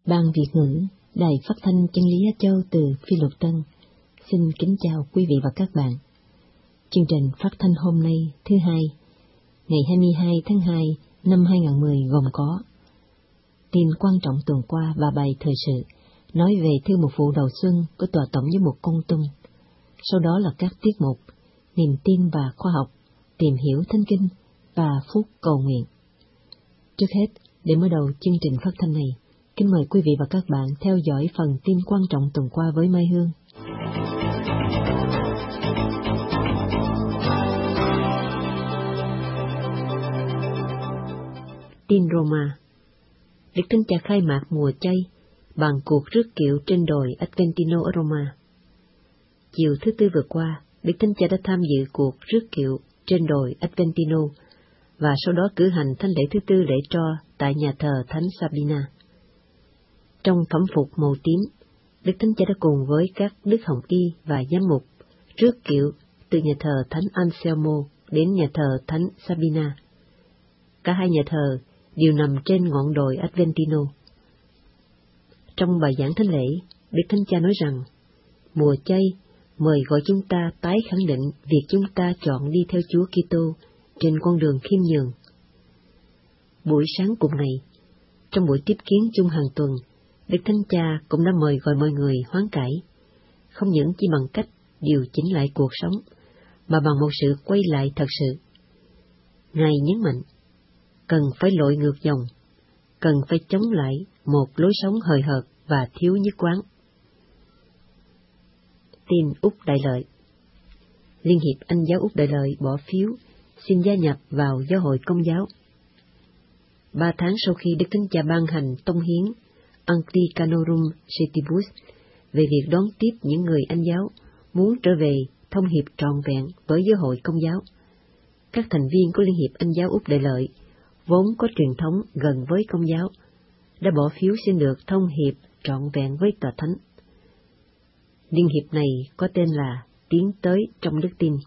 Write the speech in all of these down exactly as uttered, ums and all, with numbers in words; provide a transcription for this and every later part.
Ban Việt ngữ, Đài Phát thanh Chân lý Á Châu từ Phi Luật Tân, xin kính chào quý vị và các bạn. Chương trình phát thanh hôm nay thứ hai, ngày hai mươi hai tháng hai năm hai nghìn không trăm mười gồm có tin quan trọng tuần qua và bài thời sự nói về thư mục vụ đầu xuân của Tòa Tổng giám mục Công Tum. Sau đó là các tiết mục niềm tin và khoa học, tìm hiểu Thánh Kinh và phút cầu nguyện. Trước hết, để mở đầu chương trình phát thanh này, kính mời quý vị và các bạn theo dõi phần tin quan trọng tuần qua với Mai Hương. Tin Roma. Đức Thánh Cha khai mạc mùa chay bằng cuộc rước kiệu trên đồi Aventino ở Roma. Chiều thứ Tư vừa qua, Đức Thánh Cha đã tham dự cuộc rước kiệu trên đồi Aventino và sau đó cử hành thánh lễ thứ tư lễ tro tại nhà thờ Thánh Sabina. Trong phẩm phục màu tím, Đức Thánh Cha đã cùng với các đức hồng y và giám mục rước kiệu từ nhà thờ Thánh Anselmo đến nhà thờ Thánh Sabina. Cả hai nhà thờ đều nằm trên ngọn đồi Aventino. Trong bài giảng thánh lễ, Đức Thánh Cha nói rằng, mùa chay mời gọi chúng ta tái khẳng định việc chúng ta chọn đi theo Chúa Kitô trên con đường khiêm nhường. Buổi sáng cùng ngày, trong buổi tiếp kiến chung hàng tuần, Đức Thánh Cha cũng đã mời gọi mọi người hoán cải, không những chỉ bằng cách điều chỉnh lại cuộc sống, mà bằng một sự quay lại thật sự. Ngài nhấn mạnh, cần phải lội ngược dòng, cần phải chống lại một lối sống hời hợt và thiếu nhất quán. Tin Úc Đại Lợi. Liên hiệp Anh giáo Úc Đại Lợi bỏ phiếu xin gia nhập vào giáo hội Công giáo. Ba tháng sau khi Đức Thánh Cha ban hành tông hiến Anglicanorum Setibus về việc đón tiếp những người Anh giáo muốn trở về thông hiệp trọn vẹn với giáo hội Công giáo, các thành viên của Liên hiệp Anh giáo Úc Đại Lợi vốn có truyền thống gần với Công giáo đã bỏ phiếu xin được thông hiệp trọn vẹn với Tòa Thánh. Liên hiệp này có tên là Tiến tới trong đức tin.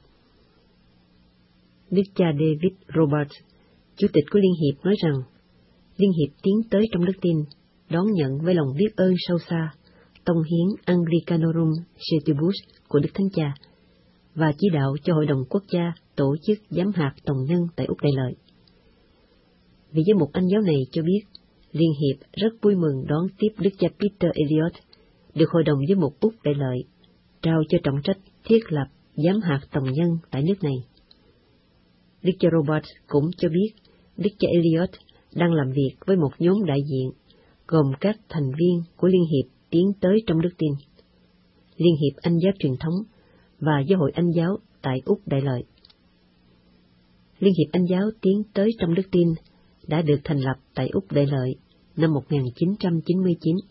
Đức cha David Roberts, chủ tịch của Liên hiệp, nói rằng Liên hiệp Tiến tới trong đức tin đón nhận với lòng biết ơn sâu xa tông hiến Anglicanorum Setibus của Đức Thánh Cha và chỉ đạo cho Hội đồng Quốc gia tổ chức giám hạt tòng nhân tại Úc Đại Lợi. Vị giám mục Anh giáo này cho biết, Liên hiệp rất vui mừng đón tiếp Đức cha Peter Elliot, được Hội đồng giám mục Úc Đại Lợi trao cho trọng trách thiết lập giám hạt tòng nhân tại nước này. Đức cha Robert cũng cho biết Đức cha Elliot đang làm việc với một nhóm đại diện gồm các thành viên của Liên hiệp Tiến tới trong đức tin, Liên hiệp Anh giáo truyền thống và Giáo hội Anh giáo tại Úc Đại Lợi. Liên hiệp Anh giáo Tiến tới trong đức tin đã được thành lập tại Úc Đại Lợi năm một nghìn chín trăm chín mươi chín.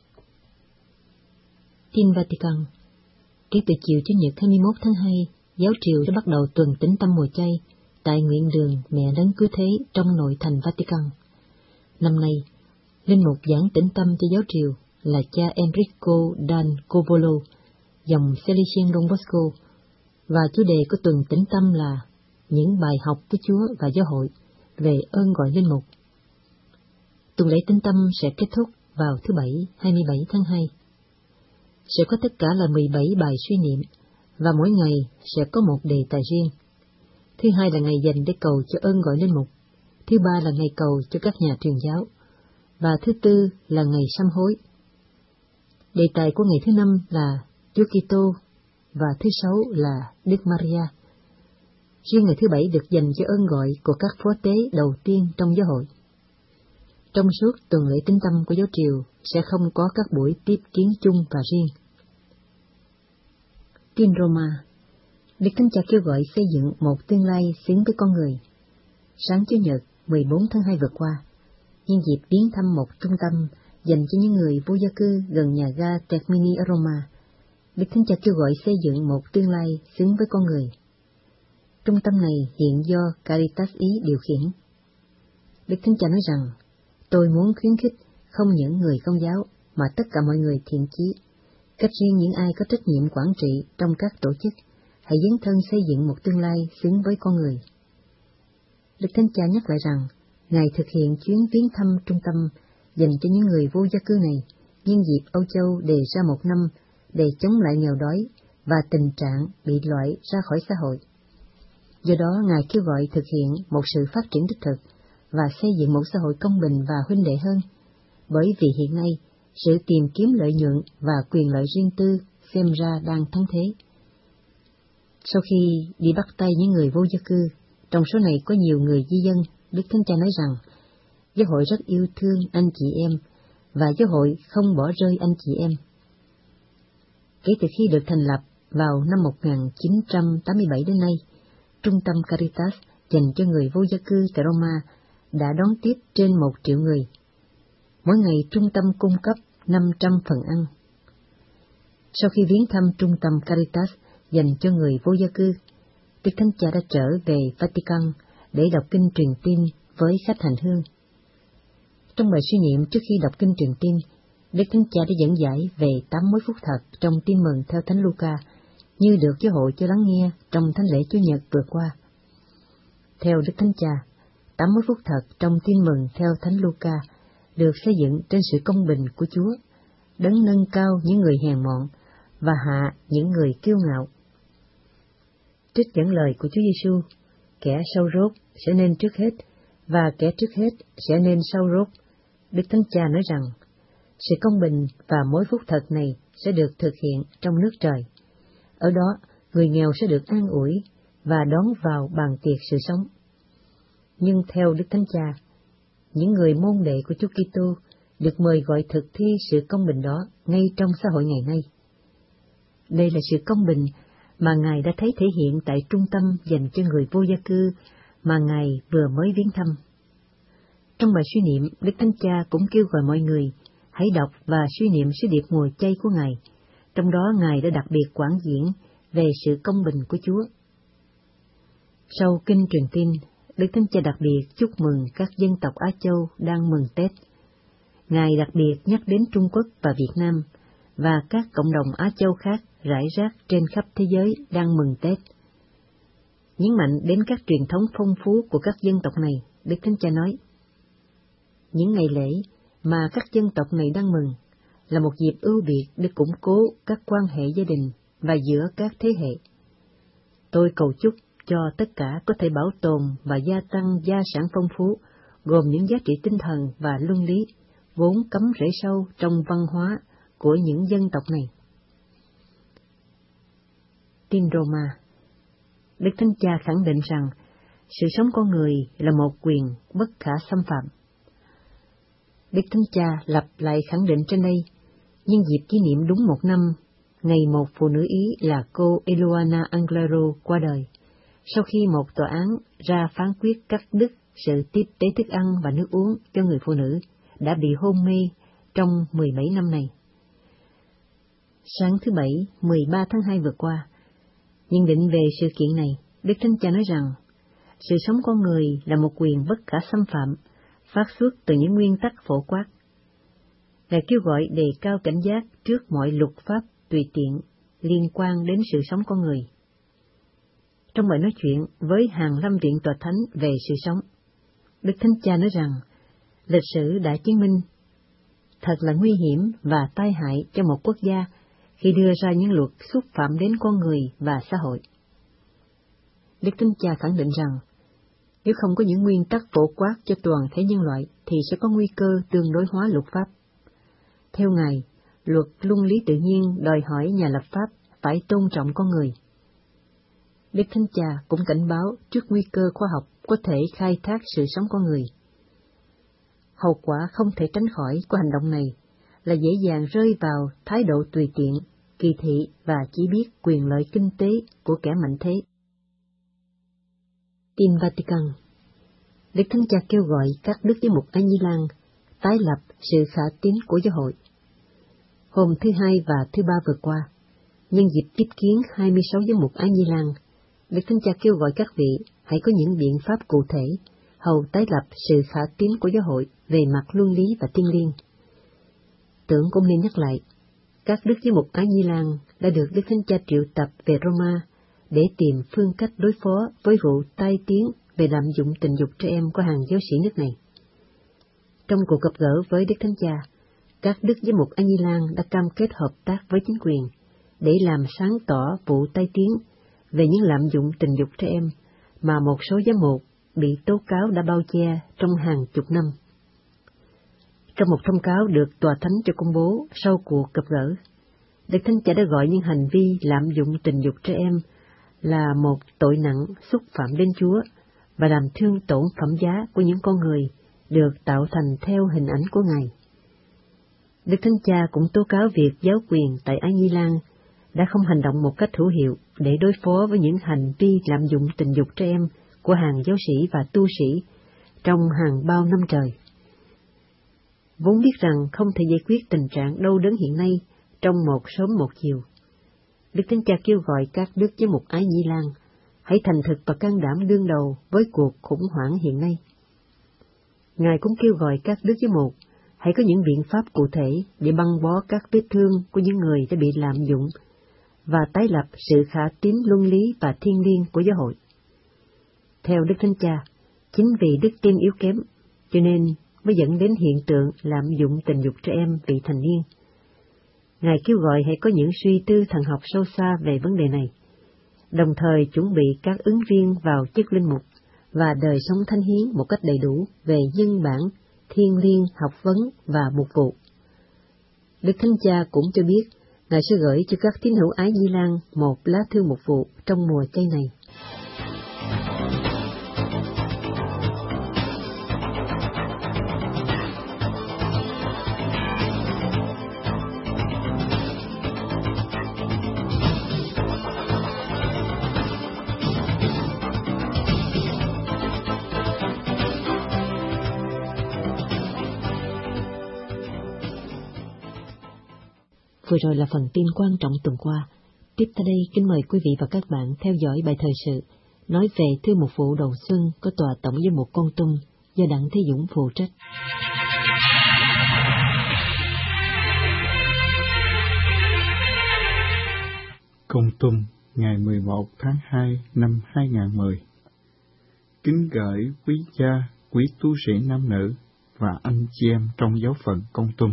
Tin Vatican. Kể từ chiều Chủ nhật hai mươi mốt tháng hai, giáo triều đã bắt đầu tuần tĩnh tâm mùa chay tại nguyện đường Mẹ Đấng Cứu Thế trong nội thành Vatican. Năm nay, linh mục giảng tĩnh tâm cho giáo triều là cha Enrico Dan Covolo, dòng Salesian Don Bosco, và chủ đề của tuần tĩnh tâm là những bài học của Chúa và giáo hội về ơn gọi linh mục. Tuần lễ tĩnh tâm sẽ kết thúc vào thứ Bảy hai mươi bảy tháng hai. Sẽ có tất cả là mười bảy bài suy niệm, và mỗi ngày sẽ có một đề tài riêng. Thứ hai là ngày dành để cầu cho ơn gọi linh mục. Thứ ba là ngày cầu cho các nhà truyền giáo. Và thứ tư là ngày sám hối. Đề tài của ngày thứ năm là Chúa Kitô, và thứ sáu là Đức Maria. Riêng ngày thứ bảy được dành cho ơn gọi của các phó tế đầu tiên trong giáo hội. Trong suốt tuần lễ tĩnh tâm của giáo triều sẽ không có các buổi tiếp kiến chung và riêng. Tin Roma. Đức Thánh Cha kêu gọi xây dựng một tương lai xứng với con người. Sáng Chủ nhật mười bốn tháng hai vừa qua, nhân dịp viếng thăm một trung tâm dành cho những người vô gia cư gần nhà ga Termini ở Roma, Đức Thánh Cha kêu gọi xây dựng một tương lai xứng với con người. Trung tâm này hiện do Caritas Ý điều khiển. Đức Thánh Cha nói rằng, tôi muốn khuyến khích không những người Công giáo mà tất cả mọi người thiện chí, cách riêng những ai có trách nhiệm quản trị trong các tổ chức, hãy dấn thân xây dựng một tương lai xứng với con người. Đức Thánh Cha nhắc lại rằng, Ngài thực hiện chuyến viếng thăm trung tâm dành cho những người vô gia cư này nhân dịp Âu Châu đề ra một năm để chống lại nghèo đói và tình trạng bị loại ra khỏi xã hội. Do đó, Ngài kêu gọi thực hiện một sự phát triển đích thực và xây dựng một xã hội công bình và huynh đệ hơn, bởi vì hiện nay, sự tìm kiếm lợi nhuận và quyền lợi riêng tư xem ra đang thắng thế. Sau khi đi bắt tay những người vô gia cư, trong số này có nhiều người di dân, Đức Thánh Cha nói rằng, giáo hội rất yêu thương anh chị em, và giáo hội không bỏ rơi anh chị em. Kể từ khi được thành lập vào năm một nghìn chín trăm tám mươi bảy đến nay, Trung tâm Caritas dành cho người vô gia cư tại Roma đã đón tiếp trên một triệu người. Mỗi ngày trung tâm cung cấp năm trăm phần ăn. Sau khi viếng thăm trung tâm Caritas dành cho người vô gia cư, Đức Thánh Cha đã trở về Vatican để đọc kinh truyền tin với khách hành hương. Trong bài suy niệm trước khi đọc kinh truyền tin, Đức Thánh Cha đã dẫn giải về tám mối phúc thật trong tin mừng theo Thánh Luca, như được giáo hội cho lắng nghe trong thánh lễ Chủ nhật vừa qua. Theo Đức Thánh Cha, tám mối phúc thật trong tin mừng theo Thánh Luca được xây dựng trên sự công bình của Chúa, đấng nâng cao những người hèn mọn và hạ những người kiêu ngạo. Trích dẫn lời của Chúa Giêsu, kẻ sâu rốt sẽ nên trước hết, và kẻ trước hết sẽ nên sâu rốt. Đức Thánh Cha nói rằng, sự công bình và mối phúc thật này sẽ được thực hiện trong nước trời. Ở đó, người nghèo sẽ được an ủi và đón vào bàn tiệc sự sống. Nhưng theo Đức Thánh Cha, những người môn đệ của Chúa Kitô được mời gọi thực thi sự công bình đó ngay trong xã hội ngày nay. Đây là sự công bình mà Ngài đã thấy thể hiện tại trung tâm dành cho người vô gia cư mà Ngài vừa mới viếng thăm. Trong bài suy niệm, Đức Thánh Cha cũng kêu gọi mọi người hãy đọc và suy niệm sứ điệp mùa chay của Ngài, trong đó Ngài đã đặc biệt quảng diễn về sự công bình của Chúa. Sau kinh truyền tin, Đức Thánh Cha đặc biệt chúc mừng các dân tộc Á Châu đang mừng Tết. Ngài đặc biệt nhắc đến Trung Quốc và Việt Nam, và các cộng đồng Á Châu khác rải rác trên khắp thế giới đang mừng Tết. Nhấn mạnh đến các truyền thống phong phú của các dân tộc này, Đức Thánh Cha nói, những ngày lễ mà các dân tộc này đang mừng là một dịp ưu biệt để củng cố các quan hệ gia đình và giữa các thế hệ. Tôi cầu chúc cho tất cả có thể bảo tồn và gia tăng gia sản phong phú, gồm những giá trị tinh thần và luân lý, vốn cắm rễ sâu trong văn hóa của những dân tộc này. Tin Roma. Đức Thánh Cha khẳng định rằng sự sống con người là một quyền bất khả xâm phạm. Đức Thánh Cha lặp lại khẳng định trên đây, nhân dịp kỷ niệm đúng một năm, ngày một phụ nữ Ý là cô Eluana Anglero qua đời, sau khi một tòa án ra phán quyết cắt đứt sự tiếp tế thức ăn và nước uống cho người phụ nữ đã bị hôn mê trong mười bảy năm này. Sáng thứ Bảy, mười ba tháng hai vừa qua, nhận định về sự kiện này, Đức Thánh Cha nói rằng, sự sống con người là một quyền bất khả xâm phạm, phát xuất từ những nguyên tắc phổ quát. Ngài kêu gọi đề cao cảnh giác trước mọi luật pháp tùy tiện liên quan đến sự sống con người. Trong bài nói chuyện với Hàng Lâm Viện Tòa Thánh về sự sống, Đức Thánh Cha nói rằng, lịch sử đã chứng minh thật là nguy hiểm và tai hại cho một quốc gia khi đưa ra những luật xúc phạm đến con người và xã hội. Đức Thánh Cha khẳng định rằng, nếu không có những nguyên tắc phổ quát cho toàn thể nhân loại thì sẽ có nguy cơ tương đối hóa luật pháp. Theo Ngài, luật luân lý tự nhiên đòi hỏi nhà lập pháp phải tôn trọng con người. Đức Thánh Cha cũng cảnh báo trước nguy cơ khoa học có thể khai thác sự sống con người. Hậu quả không thể tránh khỏi của hành động này là dễ dàng rơi vào thái độ tùy tiện, kỳ thị và chỉ biết quyền lợi kinh tế của kẻ mạnh thế. Tin Vatican. Đức Thánh Cha kêu gọi các đức giám mục Ái Nhi Lan tái lập sự khả tín của giáo hội. Hôm thứ Hai và thứ Ba vừa qua, nhân dịp tiếp kiến hai mươi sáu giám mục Ái Nhi Lan, Đức Thánh Cha kêu gọi các vị hãy có những biện pháp cụ thể hầu tái lập sự khả tín của giáo hội về mặt luân lý và thiêng liêng. Tưởng cũng nên nhắc lại, các đức giám mục Ái Nhi Lan đã được Đức Thánh Cha triệu tập về Roma để tìm phương cách đối phó với vụ tai tiếng về lạm dụng tình dục trẻ em của hàng giáo sĩ nước này. Trong cuộc gặp gỡ với Đức Thánh Cha, các đức giám mục An Di Lan đã cam kết hợp tác với chính quyền để làm sáng tỏ vụ tai tiếng về những lạm dụng tình dục trẻ em mà một số giám mục bị tố cáo đã bao che trong hàng chục năm. Trong một thông cáo được Tòa Thánh cho công bố sau cuộc gặp gỡ, Đức Thánh Cha đã gọi những hành vi lạm dụng tình dục trẻ em là một tội nặng xúc phạm đến Chúa và làm thương tổn phẩm giá của những con người được tạo thành theo hình ảnh của Ngài. Đức Thánh Cha cũng tố cáo việc giáo quyền tại An Di Lan đã không hành động một cách hữu hiệu để đối phó với những hành vi lạm dụng tình dục trẻ em của hàng giáo sĩ và tu sĩ trong hàng bao năm trời. Vốn biết rằng không thể giải quyết tình trạng đau đớn hiện nay trong một sớm một chiều, Đức Thánh Cha kêu gọi các đức giám mục Ái Di Lan hãy thành thực và can đảm đương đầu với cuộc khủng hoảng hiện nay. Ngài cũng kêu gọi các đức giám mục hãy có những biện pháp cụ thể để băng bó các vết thương của những người đã bị lạm dụng và tái lập sự khả tín luân lý và thiêng liêng của giáo hội. Theo Đức Thánh Cha, chính vì đức tin yếu kém, cho nên mới dẫn đến hiện tượng lạm dụng tình dục trẻ em vị thành niên. Ngài kêu gọi hãy có những suy tư thần học sâu xa về vấn đề này, đồng thời chuẩn bị các ứng viên vào chức linh mục và đời sống thánh hiến một cách đầy đủ về dân bản, thiêng liêng, học vấn và mục vụ. Đức Thánh Cha cũng cho biết Ngài sẽ gửi cho các tín hữu Ái Di Lan một lá thư mục vụ trong mùa chay này. Vừa rồi là phần tin quan trọng tuần qua. Tiếp theo đây, kính mời quý vị và các bạn theo dõi bài thời sự nói về thư mục vụ đầu xuân của Tòa Tổng giám mục Kon Tum do Đặng Thế Dũng phụ trách. Kon Tum, ngày mười một tháng hai năm hai nghìn không trăm mười. Kính gửi quý cha, quý tu sĩ nam nữ và anh chị em trong giáo phận Kon Tum.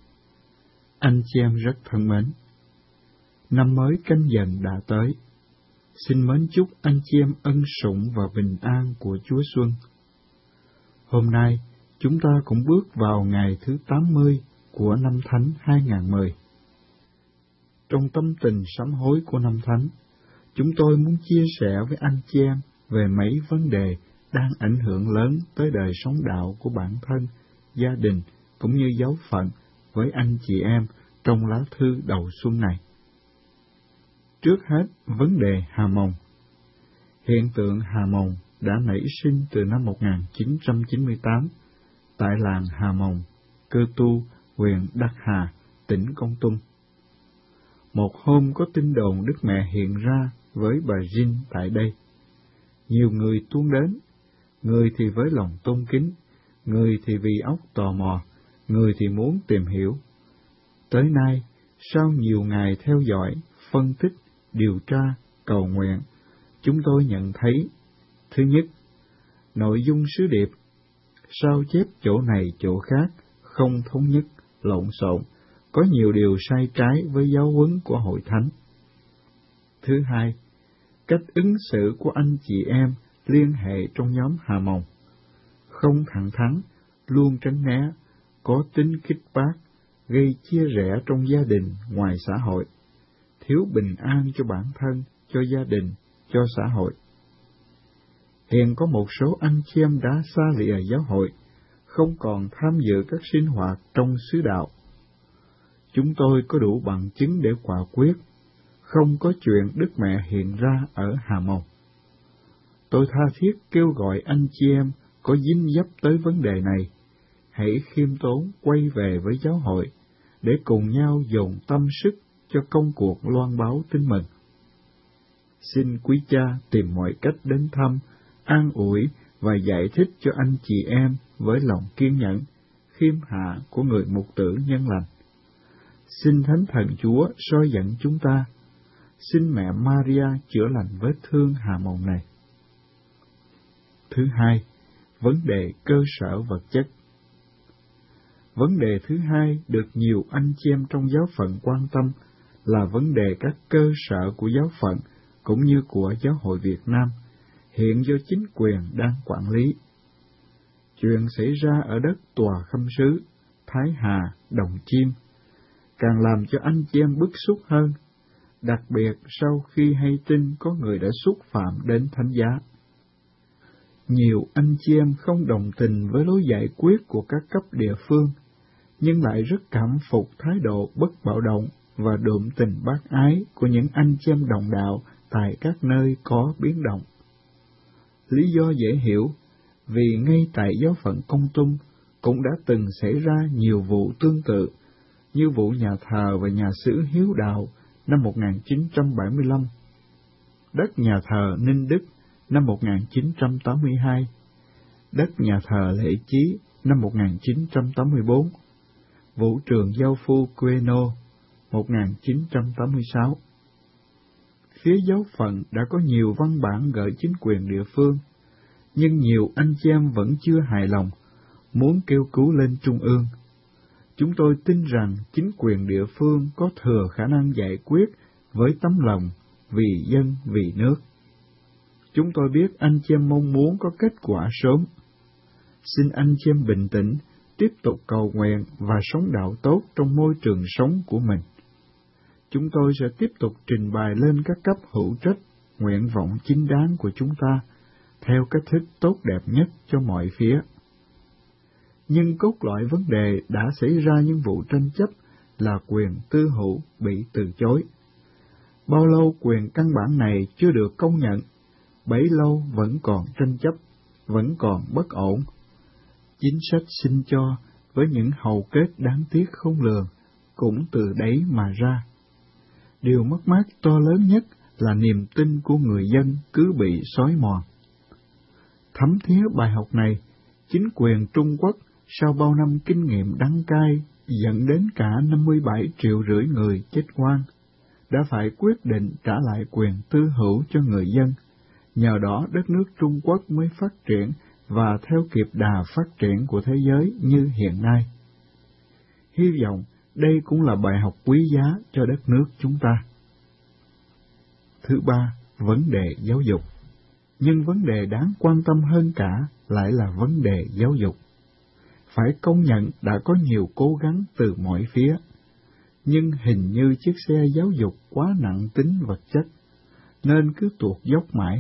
Anh chị em rất thân mến, năm mới Canh Dần đã tới. Xin mến chúc anh chị em ân sủng và bình an của Chúa Xuân. Hôm nay, chúng ta cũng bước vào ngày thứ tám mươi của năm Thánh hai nghìn không trăm mười. Trong tâm tình sám hối của năm Thánh, chúng tôi muốn chia sẻ với anh chị em về mấy vấn đề đang ảnh hưởng lớn tới đời sống đạo của bản thân, gia đình cũng như giáo phận với anh chị em trong lá thư đầu xuân này. Trước hết, vấn đề hà mồng. Hiện tượng hà mồng đã nảy sinh từ năm một nghìn chín trăm chín mươi tám tại làng Hà Mồng, Cơ Tu, huyện Đắc Hà, tỉnh Kon Tum. Một hôm có tin đồn Đức Mẹ hiện ra với bà Jin tại đây. Nhiều người tuôn đến, người thì với lòng tôn kính, người thì vì óc tò mò, người thì muốn tìm hiểu. Tới nay, sau nhiều ngày theo dõi, phân tích, điều tra, cầu nguyện, chúng tôi nhận thấy, thứ nhất, nội dung sứ điệp, sao chép chỗ này chỗ khác, không thống nhất, lộn xộn, có nhiều điều sai trái với giáo huấn của Hội Thánh. Thứ hai, cách ứng xử của anh chị em liên hệ trong nhóm Hà Mồng, không thẳng thắn, luôn tránh né, có tính khích bác, gây chia rẽ trong gia đình, ngoài xã hội, thiếu bình an cho bản thân, cho gia đình, cho xã hội. Hiện có một số anh chị em đã xa lìa giáo hội, không còn tham dự các sinh hoạt trong xứ đạo. Chúng tôi có đủ bằng chứng để quả quyết, không có chuyện Đức Mẹ hiện ra ở Hà Mồng. Tôi tha thiết kêu gọi anh chị em có dính dấp tới vấn đề này, hãy khiêm tốn quay về với giáo hội, để cùng nhau dồn tâm sức cho công cuộc loan báo tin mừng. Xin quý cha tìm mọi cách đến thăm, an ủi và giải thích cho anh chị em với lòng kiên nhẫn, khiêm hạ của người mục tử nhân lành. Xin Thánh Thần Chúa soi dẫn chúng ta. Xin Mẹ Maria chữa lành vết thương Hà Mồng này. Thứ hai, vấn đề cơ sở vật chất. Vấn đề thứ hai được nhiều anh chị em trong giáo phận quan tâm là vấn đề các cơ sở của giáo phận cũng như của Giáo hội Việt Nam, hiện do chính quyền đang quản lý. Chuyện xảy ra ở đất Tòa Khâm Sứ, Thái Hà, Đồng Chiêm, càng làm cho anh chị em bức xúc hơn, đặc biệt sau khi hay tin có người đã xúc phạm đến thánh giá. Nhiều anh chị em không đồng tình với lối giải quyết của các cấp địa phương, nhưng lại rất cảm phục thái độ bất bạo động và đượm tình bác ái của những anh chị em đồng đạo tại các nơi có biến động. Lý do dễ hiểu, vì ngay tại giáo phận Công Tum cũng đã từng xảy ra nhiều vụ tương tự, như vụ nhà thờ và nhà xứ Hiếu Đạo năm một nghìn chín trăm bảy mươi lăm, đất nhà thờ Ninh Đức năm một nghìn chín trăm tám mươi hai, đất nhà thờ Lễ Chí năm một nghìn chín trăm tám mươi bốn, vụ trường Giao Phu Queno một nghìn chín trăm tám mươi sáu. Phía giáo phận đã có nhiều văn bản gửi chính quyền địa phương, nhưng nhiều anh chị em vẫn chưa hài lòng, muốn kêu cứu lên trung ương. Chúng tôi tin rằng chính quyền địa phương có thừa khả năng giải quyết với tấm lòng vì dân vì nước. Chúng tôi biết anh chị em mong muốn có kết quả sớm. Xin anh chị em bình tĩnh, tiếp tục cầu nguyện và sống đạo tốt trong môi trường sống của mình. Chúng tôi sẽ tiếp tục trình bày lên các cấp hữu trách nguyện vọng chính đáng của chúng ta, theo cách thức tốt đẹp nhất cho mọi phía. Nhưng cốt lõi vấn đề đã xảy ra những vụ tranh chấp là quyền tư hữu bị từ chối. Bao lâu quyền căn bản này chưa được công nhận, bấy lâu vẫn còn tranh chấp, vẫn còn bất ổn. Chính sách xin cho với những hậu kết đáng tiếc không lường cũng từ đấy mà ra. Điều mất mát to lớn nhất là niềm tin của người dân cứ bị xói mòn. Thấm thía bài học này, chính quyền Trung Quốc sau bao năm kinh nghiệm đắng cay dẫn đến cả năm mươi bảy triệu rưỡi người chết oan, đã phải quyết định trả lại quyền tư hữu cho người dân. Nhờ đó đất nước Trung Quốc mới phát triển và theo kịp đà phát triển của thế giới như hiện nay. Hy vọng đây cũng là bài học quý giá cho đất nước chúng ta. Thứ ba, vấn đề giáo dục. Nhưng vấn đề đáng quan tâm hơn cả lại là vấn đề giáo dục. Phải công nhận đã có nhiều cố gắng từ mọi phía, nhưng hình như chiếc xe giáo dục quá nặng tính vật chất, nên cứ tuột dốc mãi.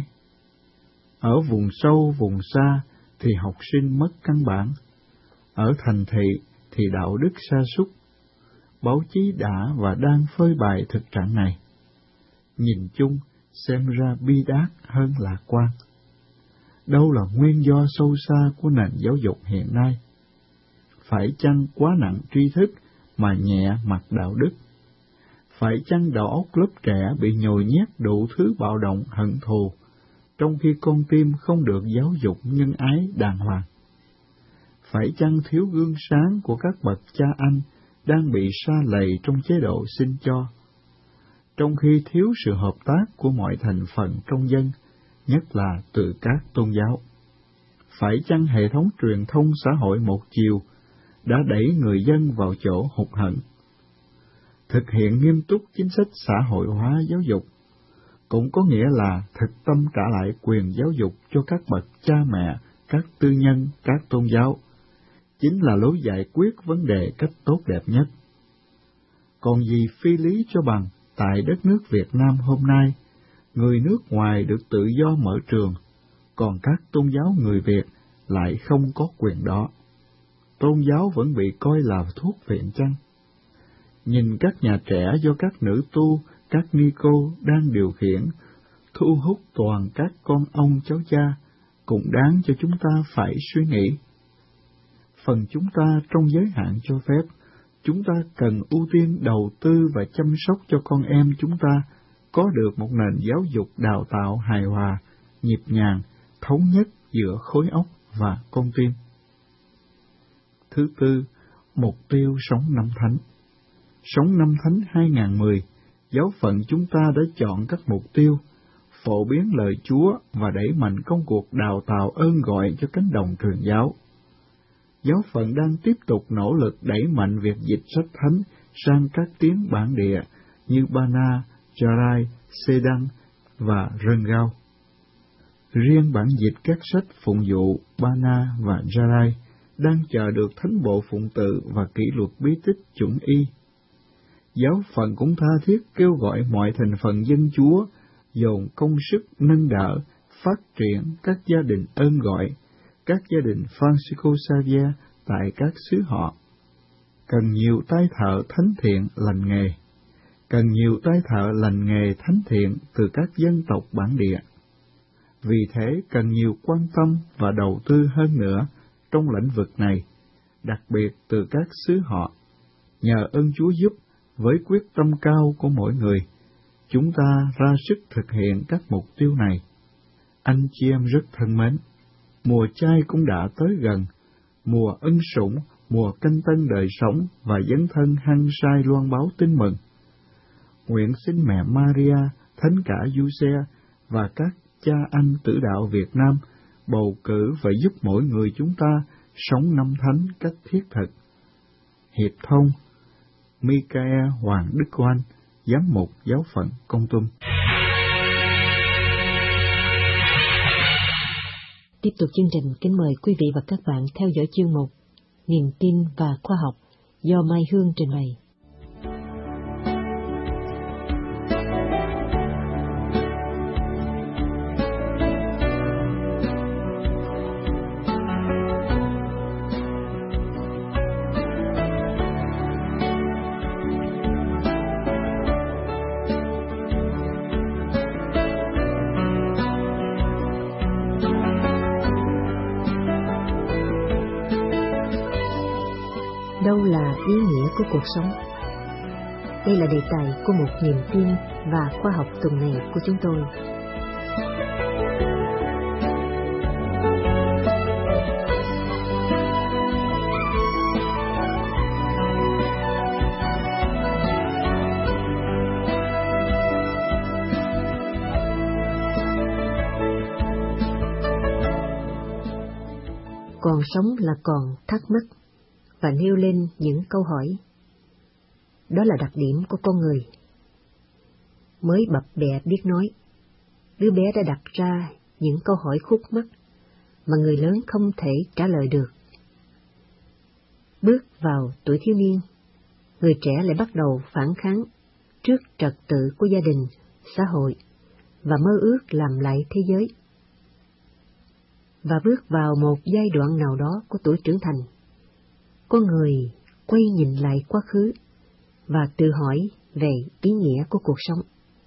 Ở vùng sâu, vùng xa thì học sinh mất căn bản, ở thành thị thì đạo đức sa sút. Báo chí đã và đang phơi bày thực trạng này. Nhìn chung, xem ra bi đát hơn lạc quan. Đâu là nguyên do sâu xa của nền giáo dục hiện nay? Phải chăng quá nặng tri thức mà nhẹ mặt đạo đức? Phải chăng đầu óc lớp trẻ bị nhồi nhét đủ thứ bạo động hận thù, trong khi con tim không được giáo dục nhân ái đàng hoàng? Phải chăng thiếu gương sáng của các bậc cha anh đang bị sa lầy trong chế độ xin cho, trong khi thiếu sự hợp tác của mọi thành phần trong dân, nhất là từ các tôn giáo? Phải chăng hệ thống truyền thông xã hội một chiều đã đẩy người dân vào chỗ hụt hẫng? Thực hiện nghiêm túc chính sách xã hội hóa giáo dục cũng có nghĩa là thực tâm trả lại quyền giáo dục cho các bậc cha mẹ, các tư nhân, các tôn giáo, chính là lối giải quyết vấn đề cách tốt đẹp nhất. Còn gì phi lý cho bằng tại đất nước Việt Nam hôm nay, người nước ngoài được tự do mở trường, còn các tôn giáo người Việt lại không có quyền đó. Tôn giáo vẫn bị coi là thuốc viện chăng? Nhìn các nhà trẻ do các nữ tu, các ni cô đang điều khiển, thu hút toàn các con ông cháu cha, cũng đáng cho chúng ta phải suy nghĩ. Phần chúng ta trong giới hạn cho phép, chúng ta cần ưu tiên đầu tư và chăm sóc cho con em chúng ta có được một nền giáo dục đào tạo hài hòa, nhịp nhàng, thống nhất giữa khối óc và con tim. Thứ tư, mục tiêu sống năm thánh. Sống năm thánh hai không một không, giáo phận chúng ta đã chọn các mục tiêu, phổ biến lời Chúa và đẩy mạnh công cuộc đào tạo ơn gọi cho cánh đồng truyền giáo. giáo phận đang tiếp tục nỗ lực đẩy mạnh việc dịch sách thánh sang các tiếng bản địa như Bana, Jarai, Sedang và Rengao. Riêng bản dịch các sách phụng vụ Bana và Jarai đang chờ được thánh bộ phụng tự và kỷ luật bí tích chuẩn y. Giáo phận cũng tha thiết kêu gọi mọi thành phần dân Chúa dồn công sức nâng đỡ, phát triển các gia đình ơn gọi, các gia đình Francisco Xavier tại các xứ họ. Cần nhiều tay thợ thánh thiện lành nghề, cần nhiều tay thợ lành nghề thánh thiện từ các dân tộc bản địa. Vì thế cần nhiều quan tâm và đầu tư hơn nữa trong lĩnh vực này, đặc biệt từ các xứ họ. Nhờ ơn Chúa giúp, với quyết tâm cao của mỗi người, chúng ta ra sức thực hiện các mục tiêu này. Anh chị em rất thân mến, mùa chay cũng đã tới gần, mùa ân sủng, mùa canh tân đời sống và dấn thân hăng say loan báo tin mừng. Nguyện xin mẹ Maria, thánh cả Giuse và các cha anh tử đạo Việt Nam bầu cử và giúp mỗi người chúng ta sống năm thánh cách thiết thực. Hiệp thông Michael Hoàng Đức Oanh, Giám mục Giáo phận Kon Tum. Tiếp tục chương trình, kính mời quý vị và các bạn theo dõi chuyên mục Niềm tin và khoa học do Mai Hương trình bày. Đâu là ý nghĩa của cuộc sống? Đây là đề tài của một niềm tin và khoa học tuần này của chúng tôi. Còn sống là còn thắc mắc và nêu lên những câu hỏi. Đó là đặc điểm của con người. Mới bập bẹ biết nói, đứa bé đã đặt ra những câu hỏi khúc mắc mà người lớn không thể trả lời được. Bước vào tuổi thiếu niên, người trẻ lại bắt đầu phản kháng trước trật tự của gia đình, xã hội và mơ ước làm lại thế giới. Và bước vào một giai đoạn nào đó của tuổi trưởng thành, con người quay nhìn lại quá khứ và tự hỏi về ý nghĩa của cuộc sống.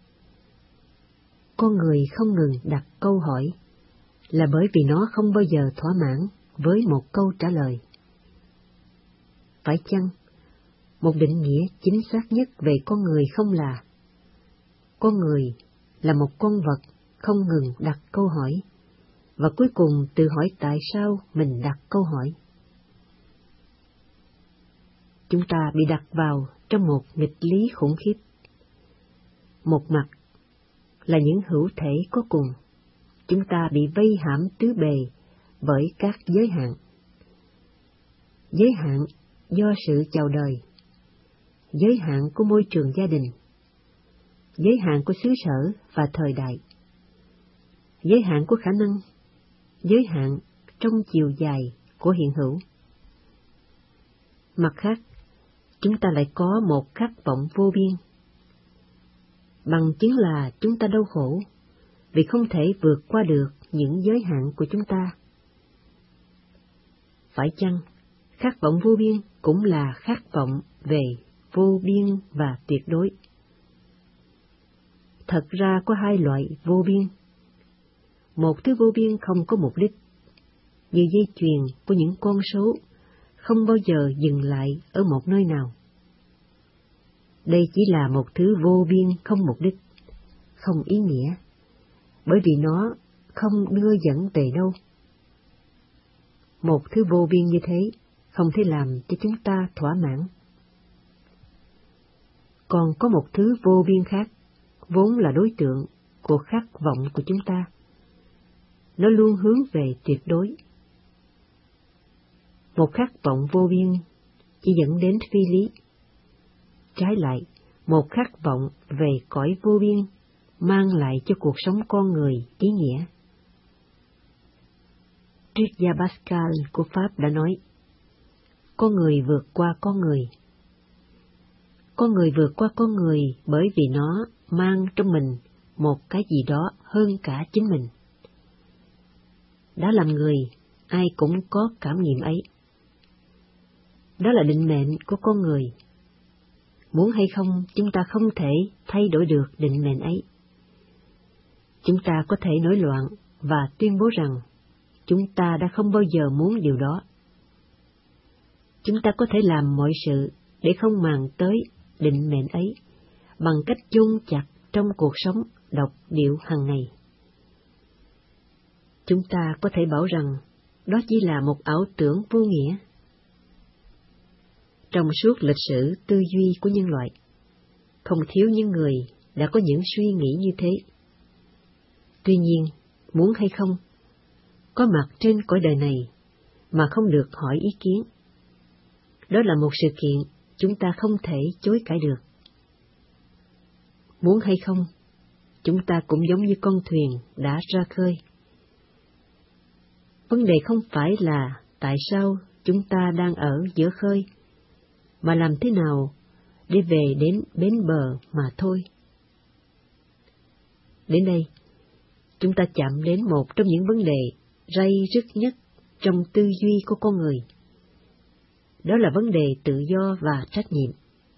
Con người không ngừng đặt câu hỏi là bởi vì nó không bao giờ thỏa mãn với một câu trả lời. Phải chăng một định nghĩa chính xác nhất về con người không là con người là một con vật không ngừng đặt câu hỏi và cuối cùng tự hỏi tại sao mình đặt câu hỏi? Chúng ta bị đặt vào trong một nghịch lý khủng khiếp. Một mặt là những hữu thể có cùng, chúng ta bị vây hãm tứ bề bởi các giới hạn. Giới hạn do sự chào đời, giới hạn của môi trường gia đình, giới hạn của xứ sở và thời đại, giới hạn của khả năng, giới hạn trong chiều dài của hiện hữu. Mặt khác, chúng ta lại có một khát vọng vô biên. Bằng chứng là chúng ta đau khổ vì không thể vượt qua được những giới hạn của chúng ta. Phải chăng khát vọng vô biên cũng là khát vọng về vô biên và tuyệt đối? Thật ra có hai loại vô biên. Một thứ vô biên không có mục đích, như dây chuyền của những con số không bao giờ dừng lại ở một nơi nào. Đây chỉ là một thứ vô biên không mục đích, không ý nghĩa, bởi vì nó không đưa dẫn về đâu. Một thứ vô biên như thế không thể làm cho chúng ta thỏa mãn. Còn có một thứ vô biên khác, vốn là đối tượng của khát vọng của chúng ta. Nó luôn hướng về tuyệt đối. một khát vọng vô biên chỉ dẫn đến phi lý. Trái lại, một khát vọng về cõi vô biên mang lại cho cuộc sống con người ý nghĩa. Triết gia Pascal của Pháp đã nói, con người vượt qua con người. Con người vượt qua con người bởi vì nó mang trong mình một cái gì đó hơn cả chính mình. Đã làm người, ai cũng có cảm nghiệm ấy. Đó là định mệnh của con người. Muốn hay không, chúng ta không thể thay đổi được định mệnh ấy. Chúng ta có thể nổi loạn và tuyên bố rằng chúng ta đã không bao giờ muốn điều đó. Chúng ta có thể làm mọi sự để không màng tới định mệnh ấy bằng cách chôn chặt trong cuộc sống độc điệu hàng ngày. Chúng ta có thể bảo rằng đó chỉ là một ảo tưởng vô nghĩa. Trong suốt lịch sử tư duy của nhân loại, không thiếu những người đã có những suy nghĩ như thế. Tuy nhiên, muốn hay không, có mặt trên cõi đời này mà không được hỏi ý kiến. Đó là một sự kiện chúng ta không thể chối cãi được. Muốn hay không, chúng ta cũng giống như con thuyền đã ra khơi. Vấn đề không phải là tại sao chúng ta đang ở giữa khơi, mà làm thế nào để về đến bến bờ mà thôi. Đến đây, chúng ta chạm đến một trong những vấn đề ray rứt nhất trong tư duy của con người. Đó là vấn đề tự do và trách nhiệm.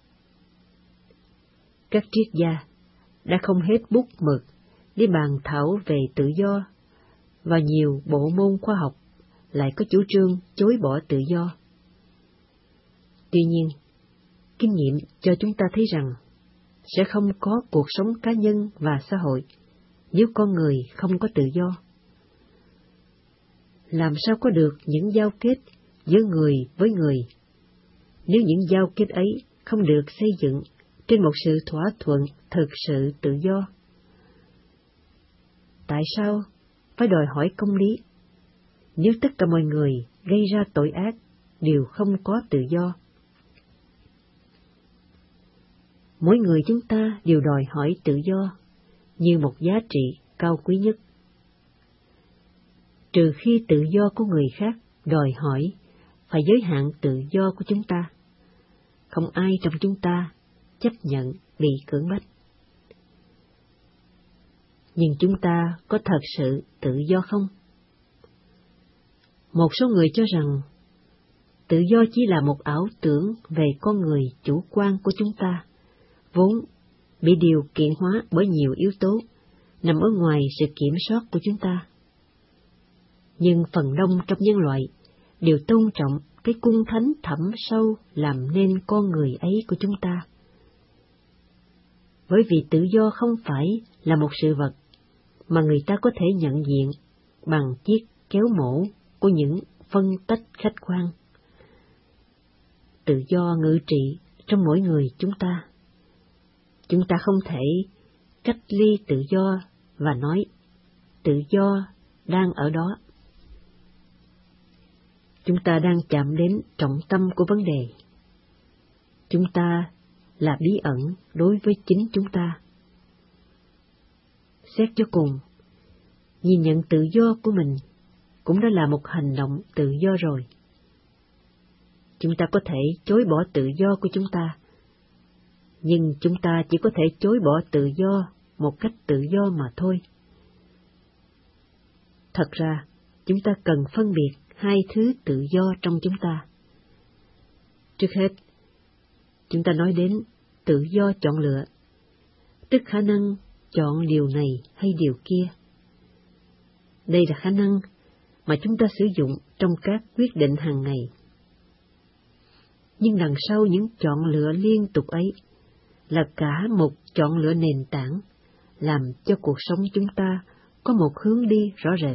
Các triết gia đã không hết bút mực để bàn thảo về tự do, và nhiều bộ môn khoa học lại có chủ trương chối bỏ tự do. Tuy nhiên, kinh nghiệm cho chúng ta thấy rằng sẽ không có cuộc sống cá nhân và xã hội nếu con người không có tự do. Làm sao có được những giao kết giữa người với người nếu những giao kết ấy không được xây dựng trên một sự thỏa thuận thực sự tự do? Tại sao phải đòi hỏi công lý nếu tất cả mọi người gây ra tội ác đều không có tự do? Mỗi người chúng ta đều đòi hỏi tự do như một giá trị cao quý nhất. Trừ khi tự do của người khác đòi hỏi phải giới hạn tự do của chúng ta, không ai trong chúng ta chấp nhận bị cưỡng bách. Nhưng chúng ta có thật sự tự do không? Một số người cho rằng tự do chỉ là một ảo tưởng về con người chủ quan của chúng ta, vốn bị điều kiện hóa bởi nhiều yếu tố nằm ở ngoài sự kiểm soát của chúng ta. Nhưng phần đông trong nhân loại đều tôn trọng cái cung thánh thẳm sâu làm nên con người ấy của chúng ta. Bởi vì tự do không phải là một sự vật mà người ta có thể nhận diện bằng chiếc kéo mổ của những phân tách khách quan. Tự do ngự trị trong mỗi người chúng ta. Chúng ta không thể cách ly tự do và nói tự do đang ở đó. Chúng ta đang chạm đến trọng tâm của vấn đề. Chúng ta là bí ẩn đối với chính chúng ta. Xét cho cùng, nhìn nhận tự do của mình cũng đã là một hành động tự do rồi. Chúng ta có thể chối bỏ tự do của chúng ta, nhưng chúng ta chỉ có thể chối bỏ tự do một cách tự do mà thôi. Thật ra, chúng ta cần phân biệt hai thứ tự do trong chúng ta. Trước hết, chúng ta nói đến tự do chọn lựa, tức khả năng chọn điều này hay điều kia. Đây là khả năng mà chúng ta sử dụng trong các quyết định hàng ngày. Nhưng đằng sau những chọn lựa liên tục ấy là cả một chọn lựa nền tảng, làm cho cuộc sống chúng ta có một hướng đi rõ rệt.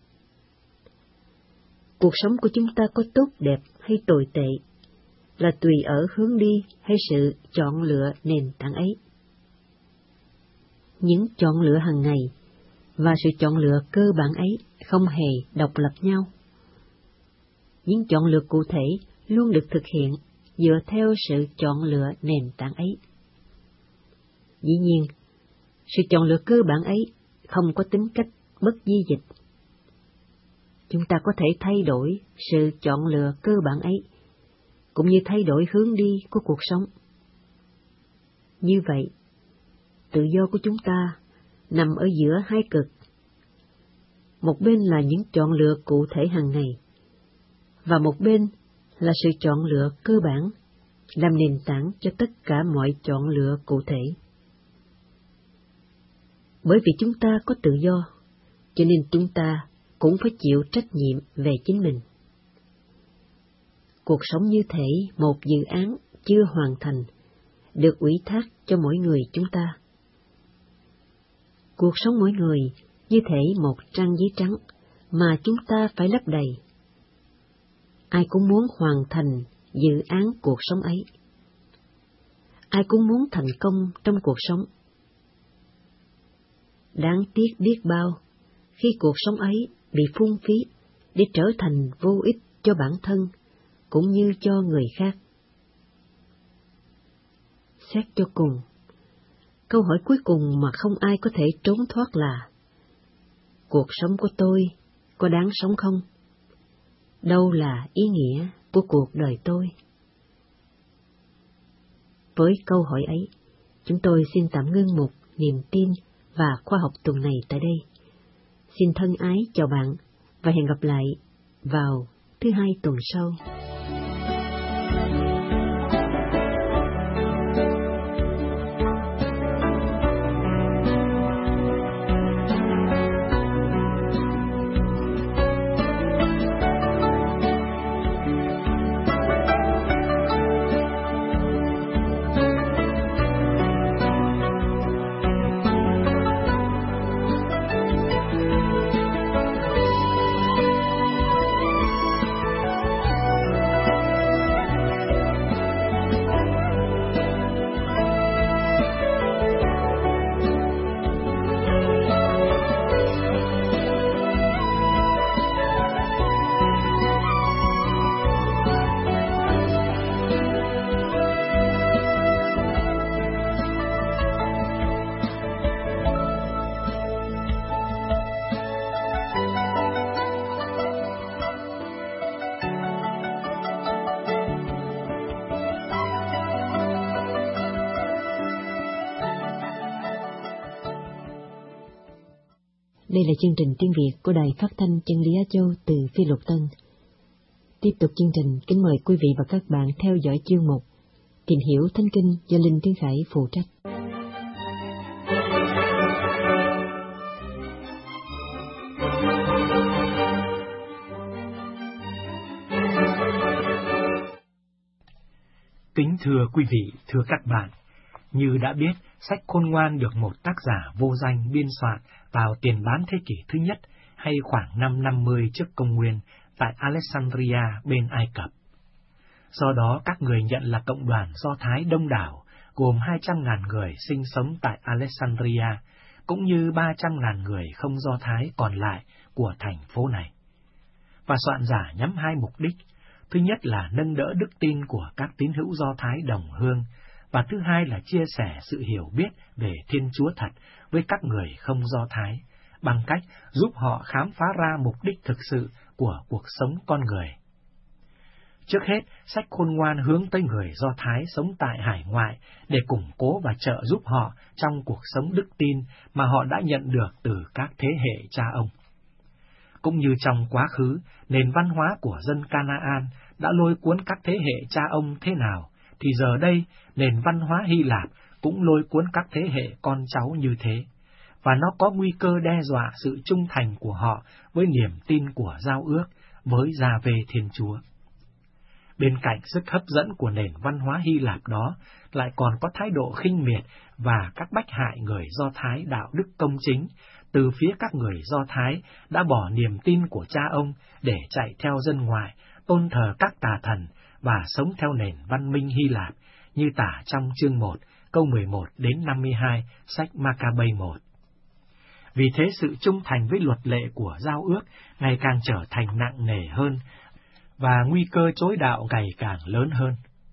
Cuộc sống của chúng ta có tốt đẹp hay tồi tệ là tùy ở hướng đi hay sự chọn lựa nền tảng ấy. Những chọn lựa hàng ngày và sự chọn lựa cơ bản ấy không hề độc lập nhau. những chọn lựa cụ thể luôn được thực hiện dựa theo sự chọn lựa nền tảng ấy. Dĩ nhiên, sự chọn lựa cơ bản ấy không có tính cách bất di dịch. Chúng ta có thể thay đổi sự chọn lựa cơ bản ấy, cũng như thay đổi hướng đi của cuộc sống. Như vậy, tự do của chúng ta nằm ở giữa hai cực. Một bên là những chọn lựa cụ thể hàng ngày, và một bên là sự chọn lựa cơ bản, làm nền tảng cho tất cả mọi chọn lựa cụ thể. Bởi vì chúng ta có tự do, cho nên chúng ta cũng phải chịu trách nhiệm về chính mình. Cuộc sống như thể một dự án chưa hoàn thành, được ủy thác cho mỗi người chúng ta. Cuộc sống mỗi người như thể một trang giấy trắng mà chúng ta phải lấp đầy. Ai cũng muốn hoàn thành dự án cuộc sống ấy. Ai cũng muốn thành công trong cuộc sống. Đáng tiếc biết bao khi cuộc sống ấy bị phung phí để trở thành vô ích cho bản thân cũng như cho người khác. Xét cho cùng, câu hỏi cuối cùng mà không ai có thể trốn thoát là: cuộc sống của tôi có đáng sống không? Đâu là ý nghĩa của cuộc đời tôi? Với câu hỏi ấy, chúng tôi xin tạm ngưng mục Niềm tin và khoa học tuần này tại đây. Xin thân ái chào bạn và hẹn gặp lại vào thứ hai tuần sau. Đây là chương trình tiếng Việt của Đài Phát thanh Chân lý Á Châu từ Phi Luật Tân. Tiếp tục chương trình, kính mời quý vị và các bạn theo dõi chương mục Tìm hiểu Thánh Kinh do Linh Tiến Khải phụ trách. Kính thưa quý vị, thưa các bạn, như đã biết, sách Khôn Ngoan được một tác giả vô danh biên soạn vào tiền bán thế kỷ thứ nhất hay khoảng năm năm mươi trước công nguyên tại Alexandria bên Ai Cập. Do đó, các người nhận là cộng đoàn Do Thái đông đảo, gồm hai trăm ngàn người sinh sống tại Alexandria, cũng như ba trăm ngàn người không Do Thái còn lại của thành phố này. Và soạn giả nhắm hai mục đích. Thứ nhất là nâng đỡ đức tin của các tín hữu Do Thái đồng hương, và thứ hai là chia sẻ sự hiểu biết về Thiên Chúa thật với các người không Do Thái, bằng cách giúp họ khám phá ra mục đích thực sự của cuộc sống con người. Trước hết, sách Khôn Ngoan hướng tới người Do Thái sống tại hải ngoại để củng cố và trợ giúp họ trong cuộc sống đức tin mà họ đã nhận được từ các thế hệ cha ông. Cũng như trong quá khứ, nền văn hóa của dân Canaan đã lôi cuốn các thế hệ cha ông thế nào, thì giờ đây, nền văn hóa Hy Lạp cũng lôi cuốn các thế hệ con cháu như thế, và nó có nguy cơ đe dọa sự trung thành của họ với niềm tin của giao ước, với Giê-hô-va Thiên Chúa. Bên cạnh sức hấp dẫn của nền văn hóa Hy Lạp đó, lại còn có thái độ khinh miệt và các bách hại người Do Thái đạo đức công chính, từ phía các người Do Thái đã bỏ niềm tin của cha ông để chạy theo dân ngoại, tôn thờ các tà thần và sống theo nền văn minh Hy Lạp, như tả trong chương một, câu mười một đến năm mươi hai, sách Ma-ca-bây một. Vì thế sự trung thành với luật lệ của giao ước ngày càng trở thành nặng nề hơn, và nguy cơ chối đạo ngày càng lớn hơn.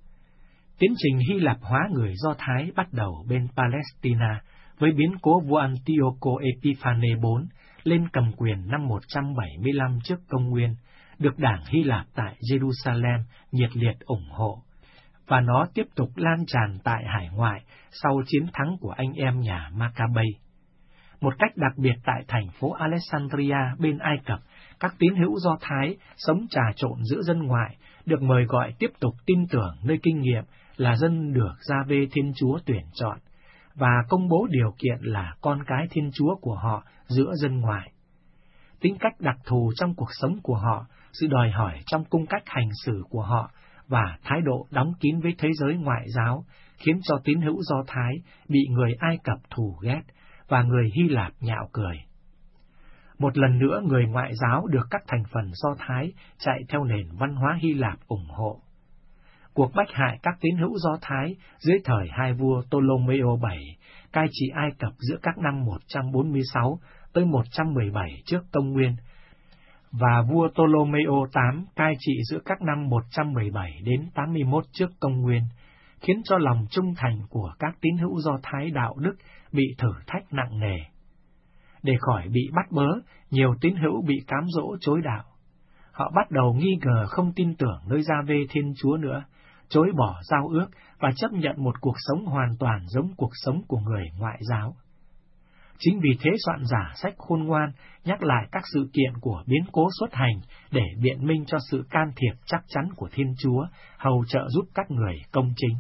Tiến trình Hy Lạp hóa người Do Thái bắt đầu bên Palestina với biến cố vua Antioco Epiphanes đệ tứ lên cầm quyền năm một trăm bảy mươi lăm trước công nguyên, được đảng Hy Lạp tại Jerusalem nhiệt liệt ủng hộ, và nó tiếp tục lan tràn tại hải ngoại sau chiến thắng của anh em nhà Maccabei. Một cách đặc biệt tại thành phố Alexandria bên Ai Cập, các tín hữu Do Thái sống trà trộn giữa dân ngoại được mời gọi tiếp tục tin tưởng nơi kinh nghiệm là dân được Giê-hô-va Thiên Chúa tuyển chọn, và công bố điều kiện là con cái Thiên Chúa của họ giữa dân ngoại. Tính cách đặc thù trong cuộc sống của họ, sự đòi hỏi trong cung cách hành xử của họ và thái độ đóng kín với thế giới ngoại giáo khiến cho tín hữu Do Thái bị người Ai Cập thù ghét và người Hy Lạp nhạo cười. Một lần nữa, người ngoại giáo được các thành phần Do Thái chạy theo nền văn hóa Hy Lạp ủng hộ. Cuộc bách hại các tín hữu Do Thái dưới thời hai vua Ptolomeo đệ bảy cai trị Ai Cập giữa các năm một trăm bốn mươi sáu tới một trăm mười bảy trước công nguyên, và vua Ptolomeo đệ tám cai trị giữa các năm một trăm mười bảy đến tám mươi mốt trước công nguyên, khiến cho lòng trung thành của các tín hữu Do Thái đạo đức bị thử thách nặng nề. Để khỏi bị bắt bớ, nhiều tín hữu bị cám dỗ chối đạo. Họ bắt đầu nghi ngờ không tin tưởng nơi Giê-hô-va Thiên Chúa nữa, chối bỏ giao ước và chấp nhận một cuộc sống hoàn toàn giống cuộc sống của người ngoại giáo. Chính vì thế soạn giả sách Khôn Ngoan nhắc lại các sự kiện của biến cố xuất hành để biện minh cho sự can thiệp chắc chắn của Thiên Chúa, hầu trợ giúp các người công chính.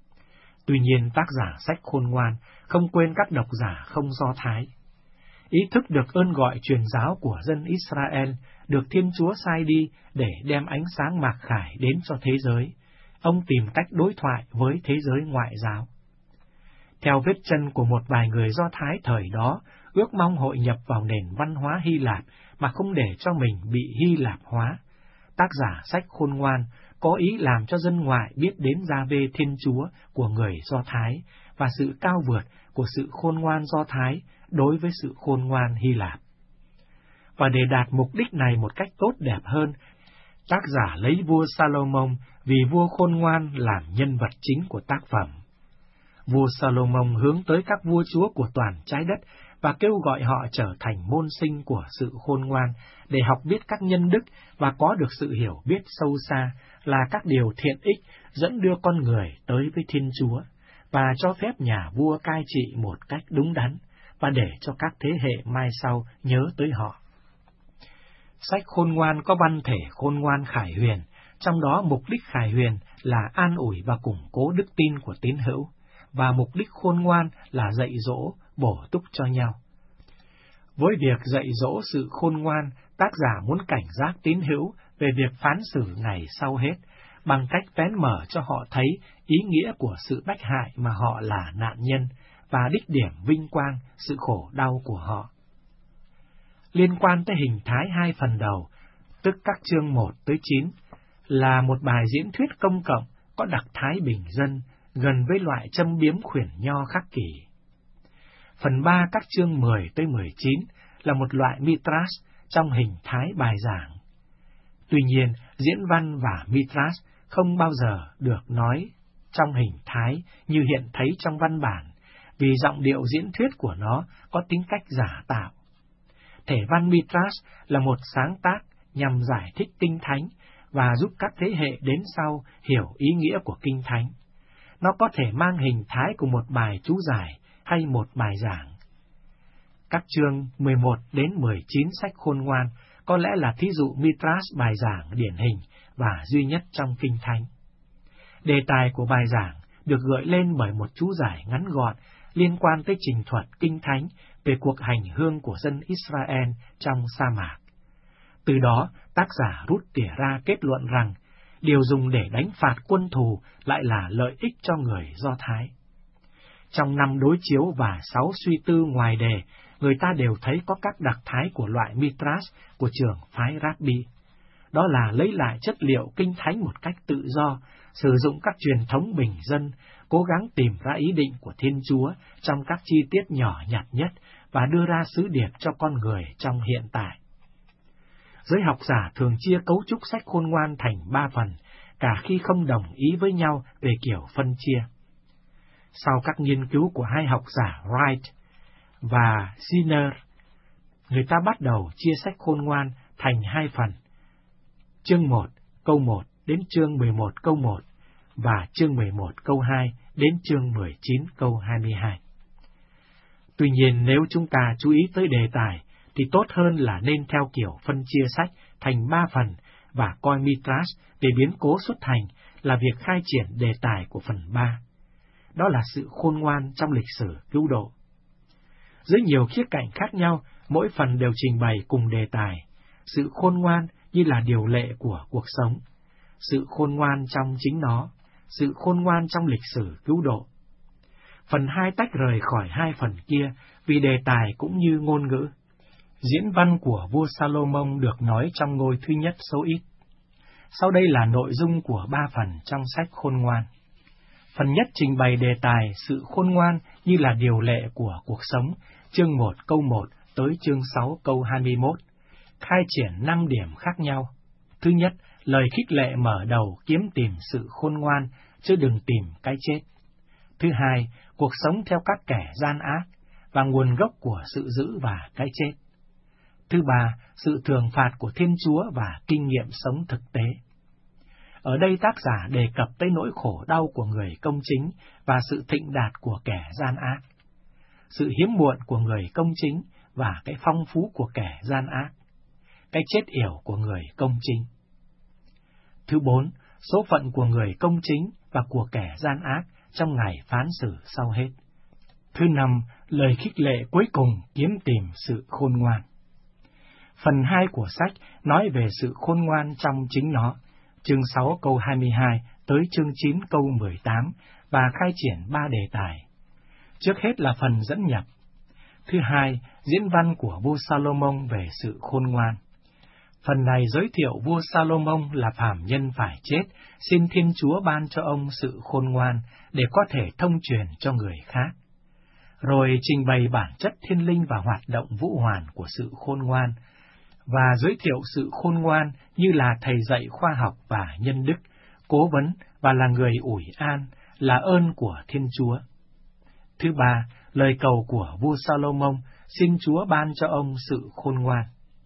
Tuy nhiên, tác giả sách Khôn Ngoan không quên các độc giả không Do Thái. Ý thức được ơn gọi truyền giáo của dân Israel được Thiên Chúa sai đi để đem ánh sáng mặc khải đến cho thế giới, ông tìm cách đối thoại với thế giới ngoại giáo. Theo vết chân của một vài người Do Thái thời đó, ước mong hội nhập vào nền văn hóa Hy Lạp mà không để cho mình bị Hy Lạp hóa, tác giả sách Khôn Ngoan có ý làm cho dân ngoại biết đến Giê-hô-va Thiên Chúa của người Do Thái và sự cao vượt của sự khôn ngoan Do Thái đối với sự khôn ngoan Hy Lạp. Và để đạt mục đích này một cách tốt đẹp hơn, tác giả lấy vua Salomon vì vua khôn ngoan làm nhân vật chính của tác phẩm. Vua Salomon hướng tới các vua chúa của toàn trái đất và kêu gọi họ trở thành môn sinh của sự khôn ngoan để học biết các nhân đức và có được sự hiểu biết sâu xa là các điều thiện ích dẫn đưa con người tới với Thiên Chúa, và cho phép nhà vua cai trị một cách đúng đắn và để cho các thế hệ mai sau nhớ tới họ. Sách Khôn Ngoan có văn thể khôn ngoan khải huyền, trong đó mục đích khải huyền là an ủi và củng cố đức tin của tín hữu, và mục đích khôn ngoan là dạy dỗ, bổ túc cho nhau. Với việc dạy dỗ sự khôn ngoan, tác giả muốn cảnh giác tín hữu về việc phán xử ngày sau hết, bằng cách vén mở cho họ thấy ý nghĩa của sự bách hại mà họ là nạn nhân, và đích điểm vinh quang sự khổ đau của họ. Liên quan tới hình thái hai phần đầu, tức các chương một tới chín, là một bài diễn thuyết công cộng có đặc thái bình dân, gần với loại châm biếm khuyển nho khắc kỷ. Phần ba các chương mười tới mười chín là một loại Midrash trong hình thái bài giảng. Tuy nhiên, diễn văn và Midrash không bao giờ được nói trong hình thái như hiện thấy trong văn bản, vì giọng điệu diễn thuyết của nó có tính cách giả tạo. Thể văn Midrash là một sáng tác nhằm giải thích Kinh Thánh và giúp các thế hệ đến sau hiểu ý nghĩa của Kinh Thánh. Nó có thể mang hình thái của một bài chú giải hay một bài giảng. Các chương mười một đến mười chín sách Khôn Ngoan có lẽ là thí dụ Midrash bài giảng điển hình và duy nhất trong Kinh Thánh. Đề tài của bài giảng được gợi lên bởi một chú giải ngắn gọn liên quan tới trình thuật Kinh Thánh về cuộc hành hương của dân Israel trong sa mạc. Từ đó, tác giả rút tỉa ra kết luận rằng điều dùng để đánh phạt quân thù lại là lợi ích cho người Do Thái. Trong năm đối chiếu và sáu suy tư ngoài đề, người ta đều thấy có các đặc thái của loại Midrash của trường phái Rabbi. Đó là lấy lại chất liệu Kinh Thánh một cách tự do, sử dụng các truyền thống bình dân, cố gắng tìm ra ý định của Thiên Chúa trong các chi tiết nhỏ nhặt nhất và đưa ra sứ điệp cho con người trong hiện tại. Giới học giả thường chia cấu trúc sách khôn ngoan thành ba phần, cả khi không đồng ý với nhau về kiểu phân chia. Sau các nghiên cứu của hai học giả Wright và Zinner, người ta bắt đầu chia sách khôn ngoan thành hai phần, chương một câu một đến chương mười một câu một và chương mười một câu hai đến chương mười chín câu hai mươi hai. Tuy nhiên, nếu chúng ta chú ý tới đề tài, thì tốt hơn là nên theo kiểu phân chia sách thành ba phần và coi Midrash về biến cố xuất hành là việc khai triển đề tài của phần ba. Đó là sự khôn ngoan trong lịch sử cứu độ. Dưới nhiều khía cạnh khác nhau, mỗi phần đều trình bày cùng đề tài, sự khôn ngoan như là điều lệ của cuộc sống, sự khôn ngoan trong chính nó, sự khôn ngoan trong lịch sử cứu độ. Phần hai tách rời khỏi hai phần kia vì đề tài cũng như ngôn ngữ. Diễn văn của vua Salomon được nói trong ngôi thứ nhất số ít. Sau đây là nội dung của ba phần trong sách khôn ngoan. Phần nhất trình bày đề tài sự khôn ngoan như là điều lệ của cuộc sống, chương một câu một tới chương sáu câu hai mươi mốt, khai triển năm điểm khác nhau. Thứ nhất, lời khích lệ mở đầu kiếm tìm sự khôn ngoan, chứ đừng tìm cái chết. Thứ hai, cuộc sống theo các kẻ gian ác, và nguồn gốc của sự dữ và cái chết. Thứ ba, sự thưởng phạt của Thiên Chúa và kinh nghiệm sống thực tế. Ở đây tác giả đề cập tới nỗi khổ đau của người công chính và sự thịnh đạt của kẻ gian ác, sự hiếm muộn của người công chính và cái phong phú của kẻ gian ác, cái chết yểu của người công chính. Thứ bốn, số phận của người công chính và của kẻ gian ác trong ngày phán xử sau hết. Thứ năm, lời khích lệ cuối cùng kiếm tìm sự khôn ngoan. Phần hai của sách nói về sự khôn ngoan trong chính nó, chương sáu câu hai mươi hai tới chương chín câu mười tám, và khai triển ba đề tài. Trước hết là phần dẫn nhập. Thứ hai, diễn văn của vua Salomon về sự khôn ngoan. Phần này giới thiệu vua Salomon là phàm nhân phải chết, xin Thiên Chúa ban cho ông sự khôn ngoan để có thể thông truyền cho người khác. Rồi trình bày bản chất thiên linh và hoạt động vũ hoàn của sự khôn ngoan, và giới thiệu sự khôn ngoan như là thầy dạy khoa học và nhân đức, cố vấn và là người ủi an, là ơn của Thiên Chúa. Thứ ba, lời cầu của vua Salomon, xin Chúa ban cho ông sự khôn ngoan.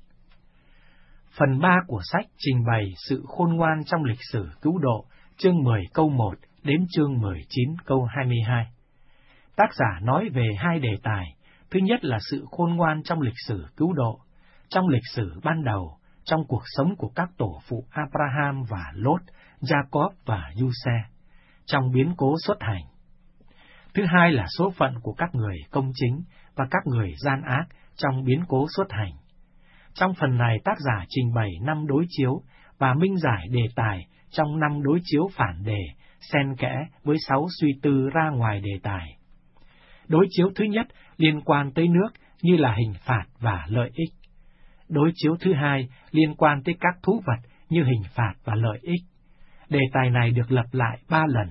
Phần ba của sách trình bày sự khôn ngoan trong lịch sử cứu độ, chương mười câu một đến chương mười chín câu hai mươi hai. Tác giả nói về hai đề tài. Thứ nhất là sự khôn ngoan trong lịch sử cứu độ, trong lịch sử ban đầu, trong cuộc sống của các tổ phụ Abraham và Lốt, Jacob và Giuse, trong biến cố xuất hành. Thứ hai là số phận của các người công chính và các người gian ác trong biến cố xuất hành. Trong phần này tác giả trình bày năm đối chiếu và minh giải đề tài trong năm đối chiếu phản đề, xen kẽ với sáu suy tư ra ngoài đề tài. Đối chiếu thứ nhất liên quan tới nước như là hình phạt và lợi ích. Đối chiếu thứ hai liên quan tới các thú vật như hình phạt và lợi ích. Đề tài này được lặp lại ba lần.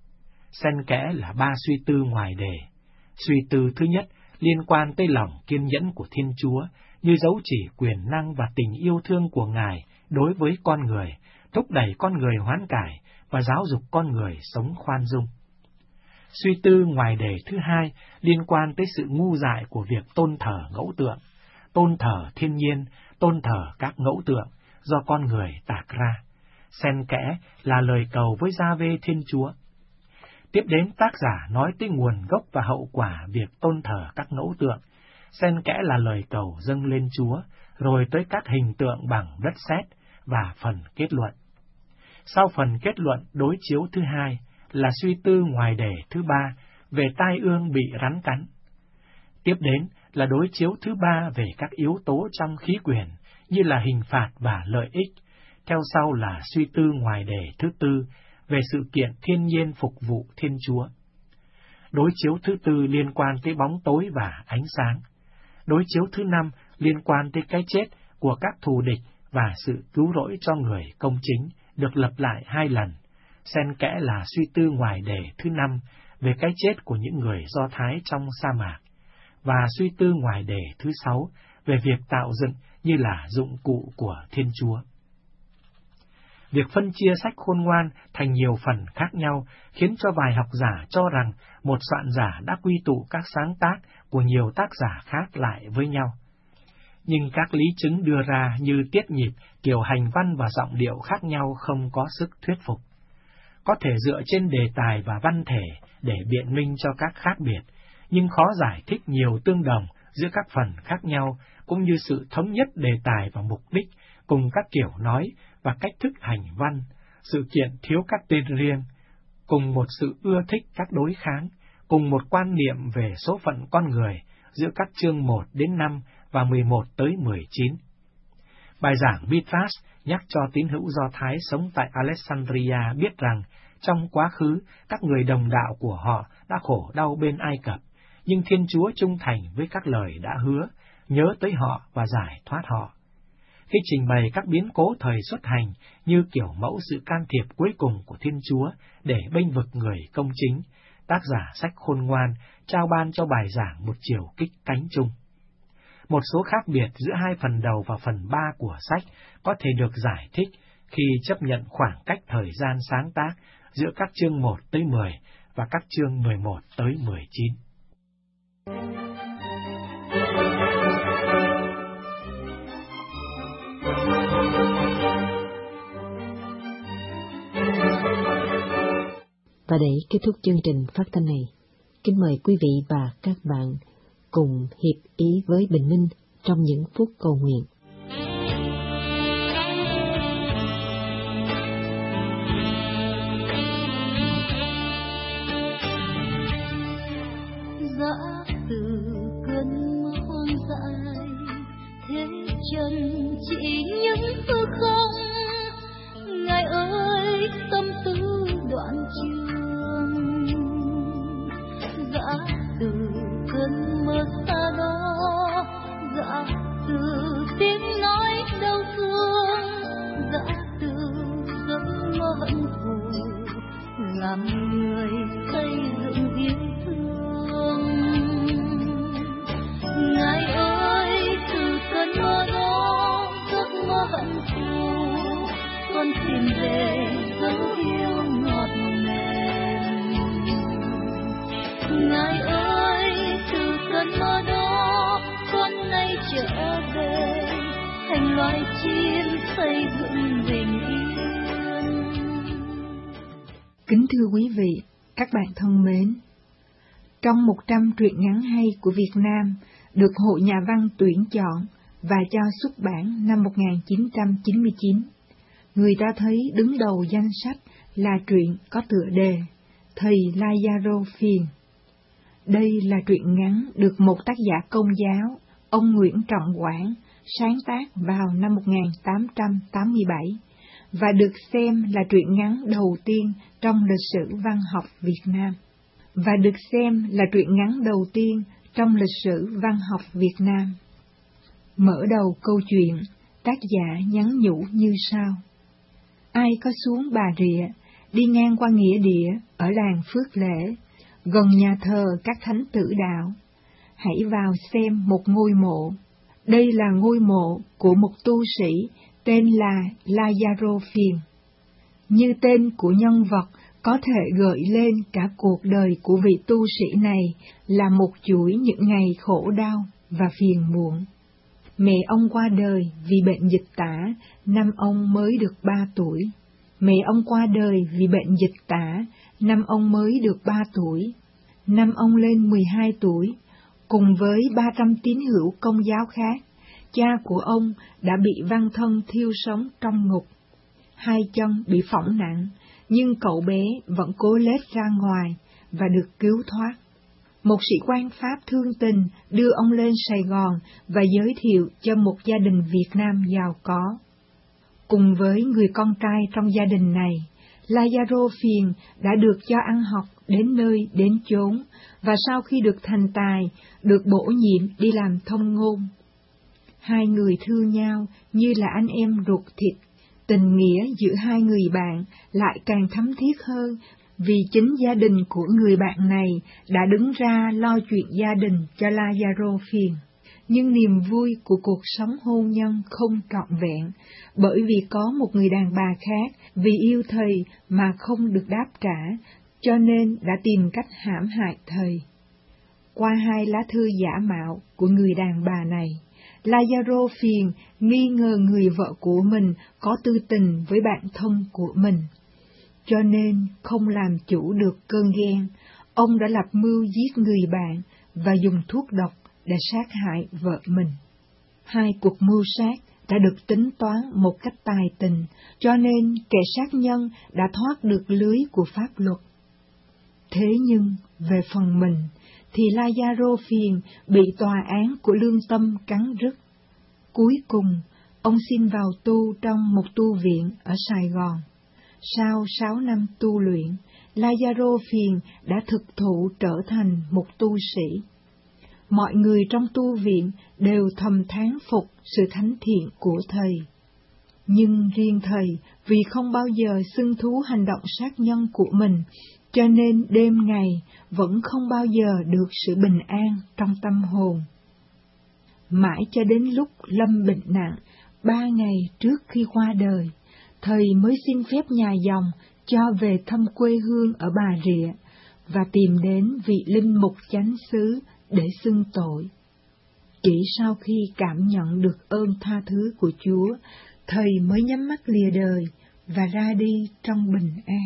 Xen kẽ là ba suy tư ngoài đề. Suy tư thứ nhất liên quan tới lòng kiên nhẫn của Thiên Chúa, như dấu chỉ quyền năng và tình yêu thương của Ngài đối với con người, thúc đẩy con người hoán cải và giáo dục con người sống khoan dung. Suy tư ngoài đề thứ hai liên quan tới sự ngu dại của việc tôn thờ ngẫu tượng, tôn thờ thiên nhiên, tôn thờ các ngẫu tượng do con người tạc ra. Xen kẽ là lời cầu với Gia-vê Thiên Chúa. Tiếp đến tác giả nói tới nguồn gốc và hậu quả việc tôn thờ các ngẫu tượng. Xen kẽ là lời cầu dâng lên Chúa, rồi tới các hình tượng bằng đất sét và phần kết luận. Sau phần kết luận đối chiếu thứ hai là suy tư ngoài đề thứ ba về tai ương bị rắn cắn. Tiếp đến là đối chiếu thứ ba về các yếu tố trong khí quyển như là hình phạt và lợi ích. Theo sau là suy tư ngoài đề thứ tư về sự kiện thiên nhiên phục vụ Thiên Chúa. Đối chiếu thứ tư liên quan tới bóng tối và ánh sáng. Đối chiếu thứ năm liên quan tới cái chết của các thù địch và sự cứu rỗi cho người công chính được lặp lại hai lần. Xen kẽ là suy tư ngoài đề thứ năm về cái chết của những người Do Thái trong sa mạc, và suy tư ngoài đề thứ sáu về việc tạo dựng như là dụng cụ của Thiên Chúa. Việc phân chia sách khôn ngoan thành nhiều phần khác nhau khiến cho vài học giả cho rằng một soạn giả đã quy tụ các sáng tác của nhiều tác giả khác lại với nhau. Nhưng các lý chứng đưa ra như tiết nhịp, kiểu hành văn và giọng điệu khác nhau không có sức thuyết phục. Có thể dựa trên đề tài và văn thể để biện minh cho các khác biệt, nhưng khó giải thích nhiều tương đồng giữa các phần khác nhau, cũng như sự thống nhất đề tài và mục đích, cùng các kiểu nói và cách thức hành văn, sự kiện thiếu các tên riêng, cùng một sự ưa thích các đối kháng, cùng một quan niệm về số phận con người giữa các chương một đến năm và mười một tới mười chín. Bài giảng Mithras nhắc cho tín hữu Do Thái sống tại Alexandria biết rằng trong quá khứ các người đồng đạo của họ đã khổ đau bên Ai Cập, nhưng Thiên Chúa trung thành với các lời đã hứa, nhớ tới họ và giải thoát họ. Khi trình bày các biến cố thời xuất hành như kiểu mẫu sự can thiệp cuối cùng của Thiên Chúa để bênh vực người công chính, tác giả sách khôn ngoan trao ban cho bài giảng một chiều kích cánh chung. Một số khác biệt giữa hai phần đầu và phần ba của sách có thể được giải thích khi chấp nhận khoảng cách thời gian sáng tác giữa các chương một tới mười và các chương mười một tới mười chín. Và để kết thúc chương trình phát thanh này, kính mời quý vị và các bạn cùng hiệp ý với Bình Minh trong những phút cầu nguyện. Dã từ cơn mưa hoang dại, thế chân chỉ những hư không. Ngài ơi, tâm tư đoạn trường, dã từ cơn mưa xa đó, dã từ tiếng nói đau thương, dã từ giấc mơ hận thù, làm người xây dựng yêu thương. Ngài ơi, từ cơn mơ đó, giấc mơ hận thù, con tìm về dấu yêu ngọt mềm. Ngài ơi, từ cơn mơ đó, con nay trở về, thành loài chim xây dựng bình yên. Kính thưa quý vị, các bạn thân mến, trong một trăm truyện ngắn hay của Việt Nam được Hội Nhà văn tuyển chọn và cho xuất bản năm một nghìn chín trăm chín mươi chín, người ta thấy đứng đầu danh sách là truyện có tựa đề Thầy Lazaro Phiền. Đây là truyện ngắn được một tác giả Công giáo, ông Nguyễn Trọng Quảng, sáng tác vào năm một nghìn tám trăm tám mươi bảy và được xem là truyện ngắn đầu tiên trong lịch sử văn học Việt Nam. Và được xem là truyện ngắn đầu tiên trong lịch sử văn học Việt Nam. Mở đầu câu chuyện, tác giả nhắn nhủ như sau. Ai có xuống Bà Rịa, đi ngang qua nghĩa địa ở làng Phước Lễ, gần nhà thờ các thánh tử đạo, hãy vào xem một ngôi mộ. Đây là ngôi mộ của một tu sĩ tên là Lazaro Phiền. Như tên của nhân vật có thể gợi lên cả cuộc đời của vị tu sĩ này là một chuỗi những ngày khổ đau và phiền muộn. Mẹ ông qua đời vì bệnh dịch tả, năm ông mới được ba tuổi. Mẹ ông qua đời vì bệnh dịch tả, năm ông mới được ba tuổi. Năm ông lên mười hai tuổi, cùng với ba trăm tín hữu Công giáo khác, cha của ông đã bị văn thân thiêu sống trong ngục. Hai chân bị phỏng nặng, nhưng cậu bé vẫn cố lết ra ngoài và được cứu thoát. Một sĩ quan Pháp thương tình đưa ông lên Sài Gòn và giới thiệu cho một gia đình Việt Nam giàu có. Cùng với người con trai trong gia đình này, Lazaro Phiền đã được cho ăn học đến nơi đến chốn, và sau khi được thành tài, được bổ nhiệm đi làm thông ngôn. Hai người thương nhau như là anh em ruột thịt, tình nghĩa giữa hai người bạn lại càng thấm thiết hơn vì chính gia đình của người bạn này đã đứng ra lo chuyện gia đình cho Lazaro Phiền. Nhưng niềm vui của cuộc sống hôn nhân không trọn vẹn, bởi vì có một người đàn bà khác vì yêu thầy mà không được đáp trả, cho nên đã tìm cách hãm hại thầy. Qua hai lá thư giả mạo của người đàn bà này, Lazaro phiền nghi ngờ người vợ của mình có tư tình với bạn thân của mình. Cho nên không làm chủ được cơn ghen, ông đã lập mưu giết người bạn và dùng thuốc độc để sát hại vợ mình. Hai cuộc mưu sát đã được tính toán một cách tài tình, cho nên kẻ sát nhân đã thoát được lưới của pháp luật. Thế nhưng, về phần mình, thì Lazaro phiền bị tòa án của lương tâm cắn rứt. Cuối cùng, ông xin vào tu trong một tu viện ở Sài Gòn. Sau sáu năm tu luyện, Lazaro phiền đã thực thụ trở thành một tu sĩ. Mọi người trong tu viện đều thầm thán phục sự thánh thiện của thầy. Nhưng riêng thầy, vì không bao giờ xưng thú hành động sát nhân của mình, cho nên đêm ngày vẫn không bao giờ được sự bình an trong tâm hồn. Mãi cho đến lúc lâm bệnh nặng, ba ngày trước khi qua đời, thầy mới xin phép nhà dòng cho về thăm quê hương ở Bà Rịa và tìm đến vị linh mục chánh xứ để xưng tội. Chỉ sau khi cảm nhận được ơn tha thứ của Chúa, thầy mới nhắm mắt lìa đời và ra đi trong bình an.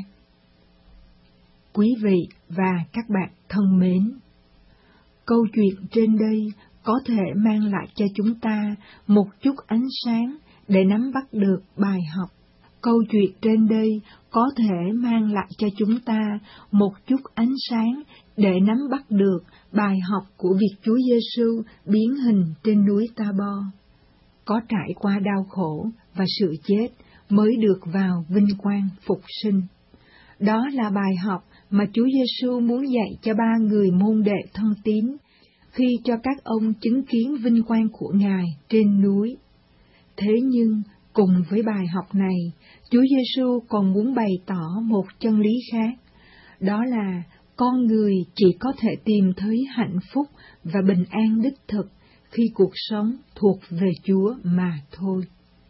Quý vị và các bạn thân mến, câu chuyện trên đây có thể mang lại cho chúng ta một chút ánh sáng để nắm bắt được bài học. Câu chuyện trên đây có thể mang lại cho chúng ta một chút ánh sáng để nắm bắt được bài học của việc Chúa Giêsu biến hình trên núi Ta-bo. Có trải qua đau khổ và sự chết mới được vào vinh quang phục sinh. Đó là bài học mà Chúa Giêsu muốn dạy cho ba người môn đệ thân tín khi cho các ông chứng kiến vinh quang của Ngài trên núi. Thế nhưng, cùng với bài học này, Chúa Giêsu còn muốn bày tỏ một chân lý khác, đó là con người chỉ có thể tìm thấy hạnh phúc và bình an đích thực khi cuộc sống thuộc về Chúa mà thôi.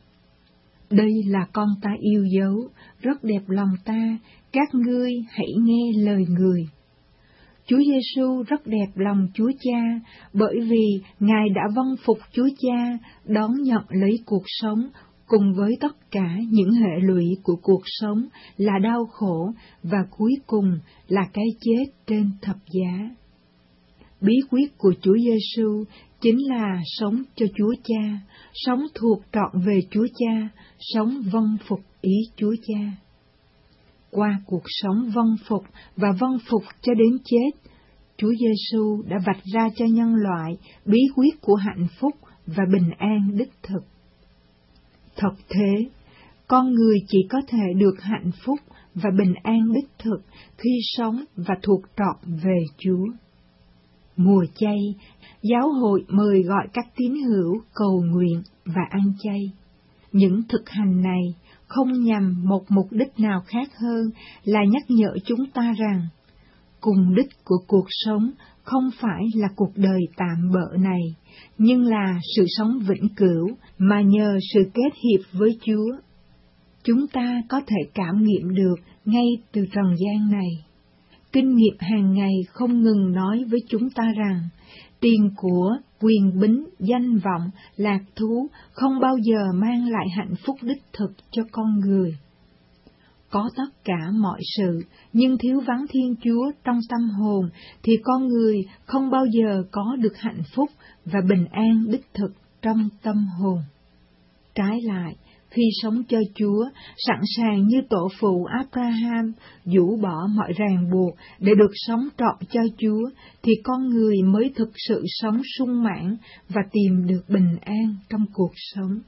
Đây là con ta yêu dấu, rất đẹp lòng ta, các ngươi hãy nghe lời người. Chúa Giêsu rất đẹp lòng Chúa Cha, bởi vì Ngài đã vâng phục Chúa Cha, đón nhận lấy cuộc sống, cùng với tất cả những hệ lụy của cuộc sống là đau khổ và cuối cùng là cái chết trên thập giá. Bí quyết của Chúa Giêsu chính là sống cho Chúa Cha, sống thuộc trọn về Chúa Cha, sống vâng phục ý Chúa Cha. Qua cuộc sống vâng phục và vâng phục cho đến chết, Chúa Giêsu đã vạch ra cho nhân loại bí quyết của hạnh phúc và bình an đích thực. Thật thế, con người chỉ có thể được hạnh phúc và bình an đích thực khi sống và thuộc trọn về Chúa. Mùa chay, giáo hội mời gọi các tín hữu cầu nguyện và ăn chay. Những thực hành này không nhằm một mục đích nào khác hơn là nhắc nhở chúng ta rằng, cùng đích của cuộc sống không phải là cuộc đời tạm bợ này, nhưng là sự sống vĩnh cửu mà nhờ sự kết hiệp với Chúa, chúng ta có thể cảm nghiệm được ngay từ trần gian này. Kinh nghiệm hàng ngày không ngừng nói với chúng ta rằng, tiền của, quyền bính, danh vọng, lạc thú không bao giờ mang lại hạnh phúc đích thực cho con người. Có tất cả mọi sự, nhưng thiếu vắng Thiên Chúa trong tâm hồn, thì con người không bao giờ có được hạnh phúc và bình an đích thực trong tâm hồn. Trái lại, khi sống cho Chúa, sẵn sàng như tổ phụ Abraham, rũ bỏ mọi ràng buộc để được sống trọn cho Chúa, thì con người mới thực sự sống sung mãn và tìm được bình an trong cuộc sống.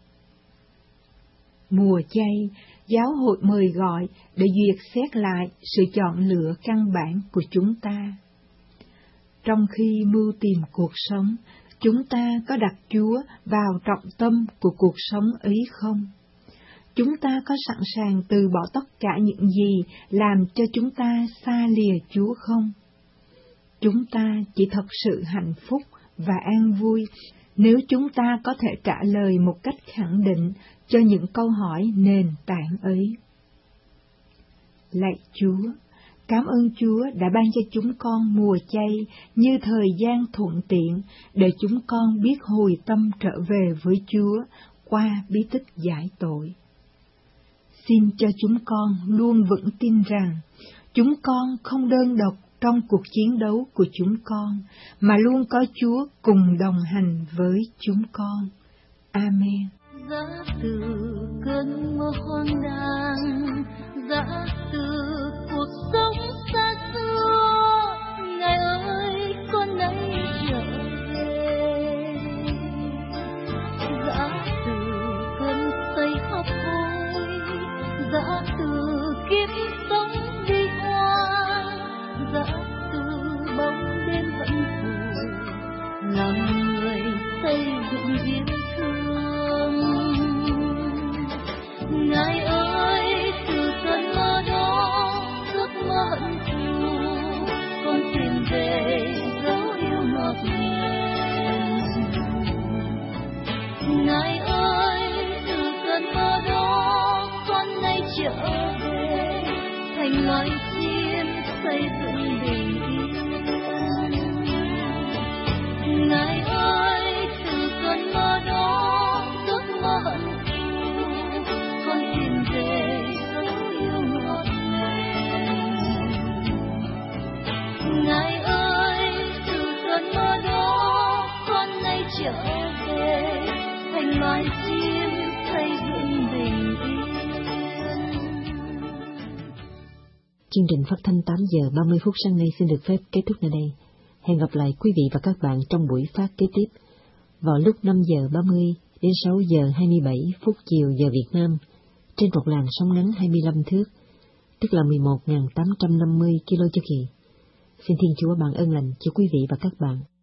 Mùa chay, giáo hội mời gọi để duyệt xét lại sự chọn lựa căn bản của chúng ta. Trong khi mưu tìm cuộc sống, chúng ta có đặt Chúa vào trọng tâm của cuộc sống ấy không? Chúng ta có sẵn sàng từ bỏ tất cả những gì làm cho chúng ta xa lìa Chúa không? Chúng ta chỉ thật sự hạnh phúc và an vui nếu chúng ta có thể trả lời một cách khẳng định cho những câu hỏi nền tảng ấy. Lạy Chúa, cảm ơn Chúa đã ban cho chúng con mùa chay như thời gian thuận tiện để chúng con biết hồi tâm trở về với Chúa qua bí tích giải tội. Xin cho chúng con luôn vững tin rằng chúng con không đơn độc trong cuộc chiến đấu của chúng con, mà luôn có Chúa cùng đồng hành với chúng con. Amen. Giá từ cơn mơ hoang đàng, giá từ cuộc sống xa xưa, Ngài ơi con nay trở về. Giá từ cơn say hấp hối, giá từ kiếp sống bi hoang, giá từ bóng đêm hận thù, làm người xây dựng biến thương. Ngài ơi, từ cơn mơ đó, giấc mơ hận thù, con tìm về dấu yêu ngọt ngào. Ngài ơi, từ cơn mơ đó, con nay trở về, thành loài chim xây dựng bình yên. Ngài ơi, từ cơn mơ đó, giấc mơ hận thù, con tìm về dấu yêu ngọt ngào. Ngài ơi, từ cơn mơ đó, con nay trở về, thành loài chim xây dựng bình yên. Chương trình phát thanh tám giờ ba mươi phút sáng nay xin được phép kết thúc nơi đây. Hẹn gặp lại quý vị và các bạn trong buổi phát kế tiếp vào lúc năm giờ ba mươi đến sáu giờ hai mươi bảy phút chiều giờ Việt Nam trên một làn sóng ngắn hai mươi lăm thước, tức là mười một nghìn tám trăm năm mươi ki lô chu kỳ. Xin Thiên Chúa ban ơn lành cho quý vị và các bạn.